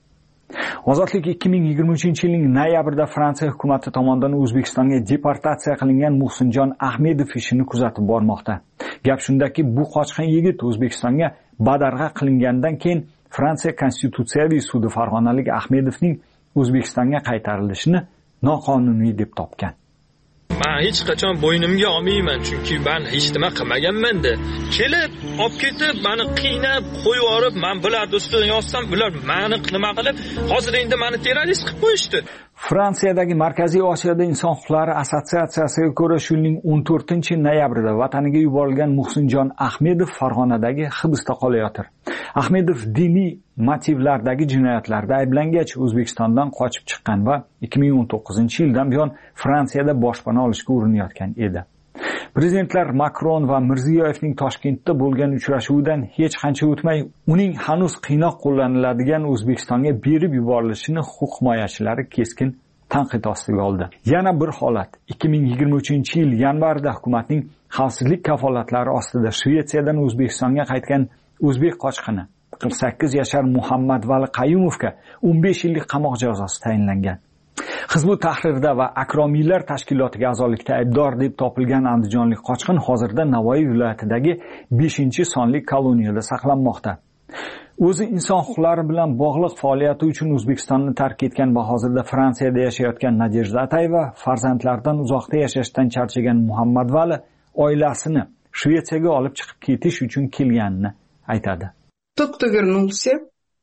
Ozodlik ikki ming yigirma uchinchi yilning noyabrida Fransiya hukumati tomonidan O'zbekistonga deportatsiya qilingan Muhsinjon Ahmedov ishini kuzatib bormoqda. Gap shundaki, bu qochqin yigit O'zbekistonga badarg'a qilingandan keyin Fransiya Konstitutsiyaviy sudi farg'onalik Ahmedovning O'zbekistonga qaytarilishini noqonuniy deb topgan. Men hech qachon bo'ynimga olmayman, chunki men hech nima qilmaganman-da. Kelib, olib ketib, meni qiynab, qo'yib yorib, men bularni ustidan yozsam, bular meni nima qilib, hozir endi meni terrorist qilib qo'yishdi. Fransiyadagi Markaziy Osiyoda inson huquqlari assotsiatsiyasiga ko'ra, shu yilning o'n to'rtinchi noyabrida vataniga yuborilgan Muhsinjon Ahmedov Farg'onadagi hibsda qolayotir. Ahmedov diniy motivlardagi jinoyatlarda ayblangach O'zbekistondan qochib chiqqan va ikki ming o'n to'qqizinchi yildan buyon Fransiyada boshpana olishga urinayotgan edi. Prezidentlar Makron va Mirziyoyevning Toshkentda bo'lgan uchrashuvidan hech qancha o'tmay uning hanuz qiynoq qo'llaniladigan O'zbekistonga berib yuborilishini huquq himoyachilari keskin tanqid ostiga oldi. Yana bir holat ikki ming yigirma uchinchi yil yanvarida hukumatning xavfsizlik kafolatlari ostida Shvetsiyadan O'zbekistonga qaytgan o'zbek qochqini qirq sakkiz yashar Muhammadvali Qayumovga o'n besh yillik qamoq jazosi tayinlangan. Hizbut Tahrirda va Akromiylar tashkilotiga a'zolikda aybdor deb topilgan andijonlik qochqin hozirda Navoiy viloyatidagi beshinchi sonli koloniyada saqlanmoqda. O'zi inson huquqlari bilan bog'liq faoliyati uchun O'zbekistonni tark etgan va hozirda Fransiyada yashayotgan Nadejda Atayeva farzandlaridan uzoqda yashashdan charchagan Muhammadvali oilasini Shvetsiyaga olib chiqib ketish uchun kelganini aytadi. Тот, кто вернулся,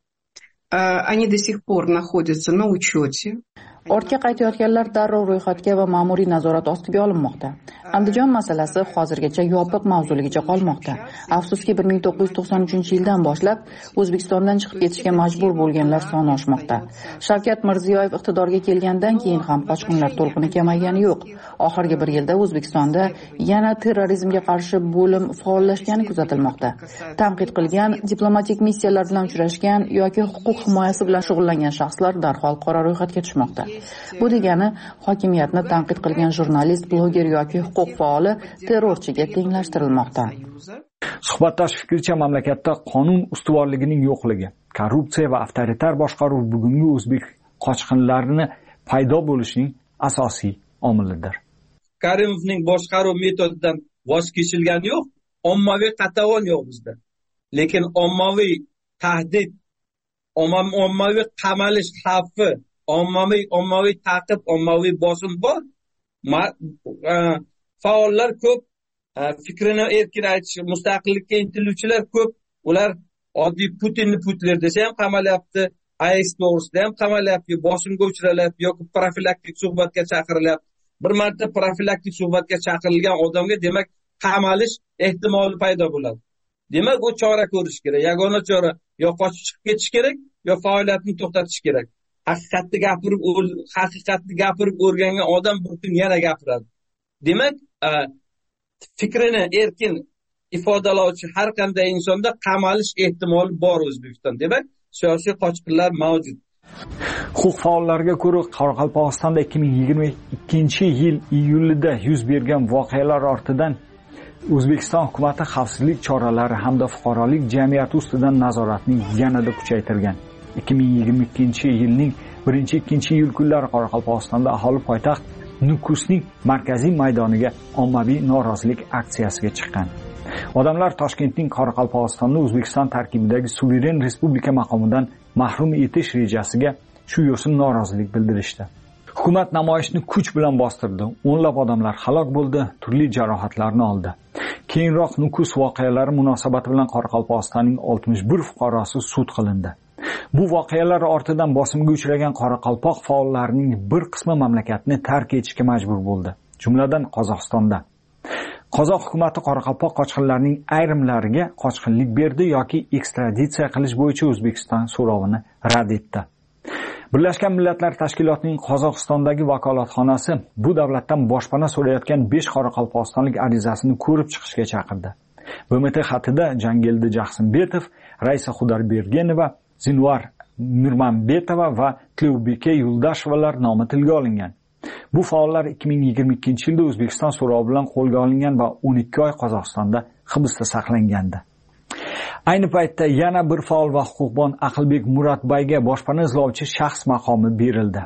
они до сих пор находятся на учете. Ortga qaytayotganlar darrov ro'yxatga va ma'muriy nazorat ostiga olinmoqda. Andijon masalasi hozirgacha yopiq mavzuligicha qolmoqda. Afsuski bir ming to'qqiz yuz to'qson uchinchi yildan boshlab O'zbekistondan chiqib ketishga majbur bo'lganlar soni oshmoqda. Shavkat Mirziyoyev iqtidorga kelgandan keyin ham qochqinlar to'lqini kamaygani yo'q. Oxirgi bir yilda O'zbekistonda yana terrorizmga qarshi bo'lim faollashgani kuzatilmoqda. Tanqid qilgan, diplomatik missiyalar bilan uchrashgan yoki huquq himoyasi bilan shug'ullangan shaxslar darhol qora ro'yxatga tushmoqda. Bu degani hokimiyatni tanqid qilgan jurnalist, bloger yoki huquq faoli terrorchiga tenglashtirilmoqda. Suhbatdosh fikricha, mamlakatda qonun ustuvorligining yo'qligi, korrupsiya va avtoritar boshqaruv bugungi o'zbek qochqinlarini paydo bo'lishining asosiy omilidir. Karimovning boshqaruv metodidan voz kechilgani yo'q, ommaviy qatag'on yo'q bizda. Lekin ommaviy tahdid, ommaviy qamalish xavfi, ommaviy ommaviy ta'qib, ommaviy bosim bor. Faollar ko'p, fikrini erkin aytish, mustaqillikka intiluvchilar ko'p. Ular oddiy Putinni putler desa ham qamalyapti, A E S to'g'risida ham qamalyapti, bosimga uchralyapti yoki profilaktik suhbatga chaqirilyapti. Bir marta profilaktik suhbatga chaqirilgan odamga demak qamalish ehtimoli paydo bo'ladi. Demak, u chora ko'rish kerak. Yagona chora yo qochib chiqib ketish kerak, yo faoliyatni to'xtatish kerak. Haqiqatni gapirib, haqiqatni gapirib o'rgangan odam bir kun yana gapiradi. Demak, fikrini erkin ifodalovchi har qanday insonda qamalish ehtimoli bor O'zbekiston. Demak, siyosiy qochqinlar mavjud. Huquq faollariga ko'ra, Qoraqalpog'istonda ikki ming yigirma ikkinchi yil iyulida yuz bergan voqealar ortidan O'zbekiston hukumatı xavfsizlik choralari hamda fuqarolik jamiyati ustidan nazoratni yanada kuchaytirgan. ikki ming yigirma ikkinchi yilning birinchi ikkinchi iyul kunlari Qoraqalpog'istonda aholi poytaxt Nukusning markaziy maydoniga ommaviy norozilik aksiyasiga chiqqan. Odamlar Toshkentning Qoraqalpog'istonni O'zbekiston tarkibidagi suveren respublika maqomidan mahrum etish rejasiga shu yo'sin norozilik bildirishdi. Hukumat namoyishni kuch bilan bostirdi. O'nlab odamlar halok bo'ldi, turli jarohatlarni oldi. Keyinroq Nukus voqealari munosabati bilan Qoraqalpog'istonning oltmish bir fuqarosi sud qilindi. Bu voqealar ortidan bosimga uchragan Qoraqalpoq faollarining bir qismi mamlakatni tark etishga majbur bo'ldi, jumladan Qozog'istonda. Qozoq hukumati Qoraqalpoq qochqinlarining ayrimlariga qochqinlik berdi yoki ekstraditsiya qilish bo'yicha O'zbekiston so'rovini rad etdi. Birlashgan Millatlar Tashkilotining Qozog'istondagi vakolatxonasi bu davlatdan boshpana so'rayotgan besh qoraqalpog'istonlik arizasini ko'rib chiqishga chaqirdi. B M T xatida Jangildi Jaxsimbetov, Raisa Xudarbergenova, Zinvar Nurmanbetova va Tlevbeke Yuldashovalar nomi tilga olingan. Bu faollar ikki ming yigirma ikkinchi yilda O'zbekiston so'rovi bilan qo'lga olingan va o'n ikki oy Qozog'istonda hibsda saqlangandi. Ayni paytda yana bir faol va huquqbon Aqlbek Muratbayga boshpana izlovchi shaxs maqomi berildi.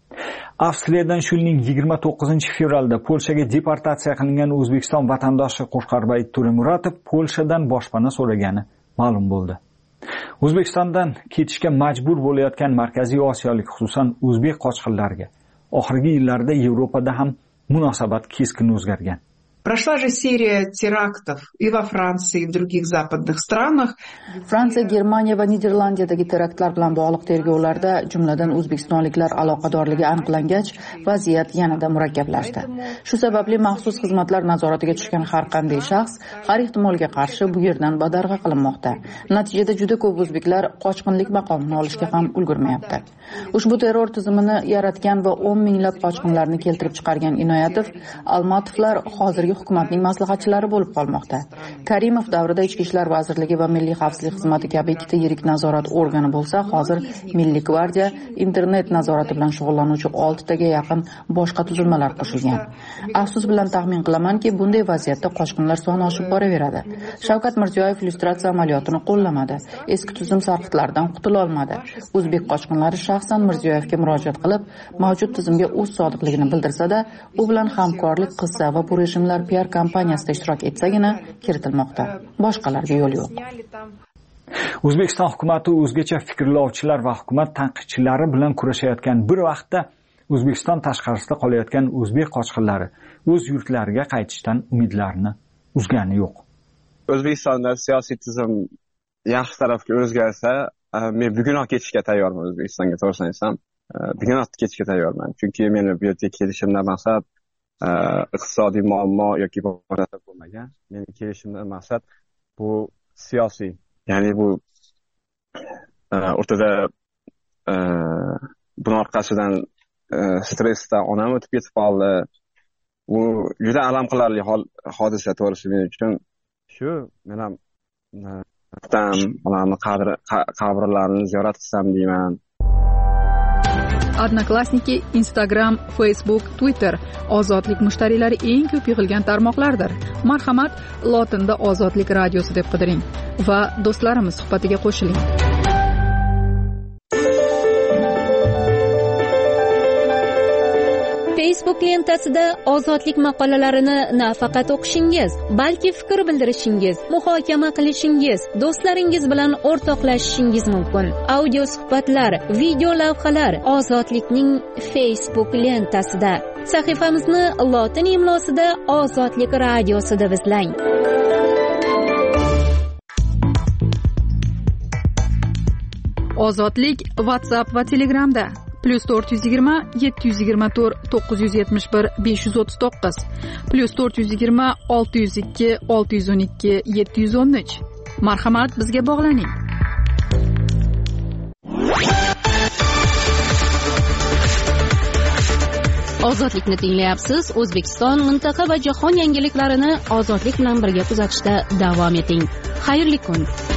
Avstriyadan shu yilning yigirma to'qqizinchi fevralda Polshaga deportatsiya qilingan O'zbekiston vatandoshi Qo'shqarbay To'remuratov Polshadan boshpana so'ragani ma'lum bo'ldi. O'zbekistondan ketishga majbur bo'layotgan Markaziy Osiyolik, xususan o'zbek qochqinlariga oxirgi yillarda Yevropada ham munosabat keskin o'zgargan. Прошла же серия терактов и во Франции, и в других западных странах. Fransiya, Germaniya va Niderlandiyadagi teraktlar bilan bog'liq tergovlarda, jumladan o'zbekistonliklar aloqadorligi aniqlangach, vaziyat yanada murakkablashdi. Shu sababli maxsus xizmatlar nazoratiga tushgan har qanday shaxs har ehtimolga qarshi bu yerdan badarg'a qilinmoqda. Natijada juda ko'p o'zbeklar qochqinlik maqomini olishga ham ulgurmayapti. Ushbu terror tizimini yaratgan va o'n minglab qochqinlarni keltirib chiqargan Inoyatov, Almatovlar hozirgi hukumatning maslahatchilari bo'lib qolmoqda. Karimov davrida Ichki ishlar vazirligi va Milliy xavfsizlik xizmati kabi ikkita yirik nazorat organi bo'lsa, hozir Milliy gvardiya, internet nazorati bilan shug'ullanuvchi olti taga yaqin boshqa tuzilmalar qo'shilgan. Afsus bilan taxmin qilamanki, bunday vaziyatda qochqinlar soni oshib boraveradi. Shavkat Mirziyoyev illyustratsiya amaliyotini qo'llamadi, eski tuzum sarqitlardan qutula olmadi. O'zbek qochqinlari shaxsan Mirziyoyevga murojaat qilib, mavjud tizimga o'z sodiqligini bildirsa-da, u bilan hamkorlik qilsa va bu rejimlar P R kompaniyasida ishtirok etsagina kiritilmoqda. Boshqalarga yo'l yo'q. O'zbekiston hukumatı o'zgacha fikrlovchilar va hukumat tanqidchilari bilan kurashayotgan bir vaqtda O'zbekiston tashqarisida qolayotgan o'zbek qochqinlari o'z yurtlariga qaytishdan umidlarini uzgani yo'q. O'zbekistonda siyosiy tizim yaxshi tarafga o'zgarsa, men bugunoq ketishga tayyorman O'zbekistonga, to'g'risini aytsam. Bugunoq ketishga tayyorman. Chunki meni bu yerga kelishimdan maqsad iqtisodiy muammo yoki boshqa bo'lmagan. Mening kelishimdan maqsad bu siyosiy. Ya'ni bu o'rtada buni orqasidan stressdan onam o'tib ketib qoldi. Bu juda alam qilarli hodisa, to'g'risi men uchun. Shu men ham tam ularni qabrlarini ziyorat qilsam deyman. Odnoklassniki, Instagram, Facebook, Twitter ozodlik mushtariylari eng ko'p yig'ilgan tarmoqlardir. Marhamat, lotinda Ozodlik radiosi deb qidiring va do'stlarimiz suhbatiga qo'shiling. Facebook lentasida ozodlik maqolalarini nafaqat o'qishingiz, balki fikr bildirishingiz, muhokama qilishingiz, do'stlaringiz bilan o'rtoqlashishingiz mumkin. Audio suhbatlar, video lavhalar ozodlikning Facebook lentasida. Sahifamizni lotin imlosida Ozodlik radiosi deb izlang. Ozodlik WhatsApp va Telegramda plus to'rt yuz yigirma yetti yuz yigirma to'rt to'qqiz yuz yetmish bir besh yuz o'ttiz to'qqiz plus to'rt yuz yigirma olti yuz ikki olti yuz o'n ikki yetti yuz o'n uch. Marhamat, bizga bog'laning. Ozodlikni tinglayapsiz. O'zbekiston, mintaqa va jahon yangiliklarini ozodlik bilan birga kuzatishda davom eting. Xayrli kun.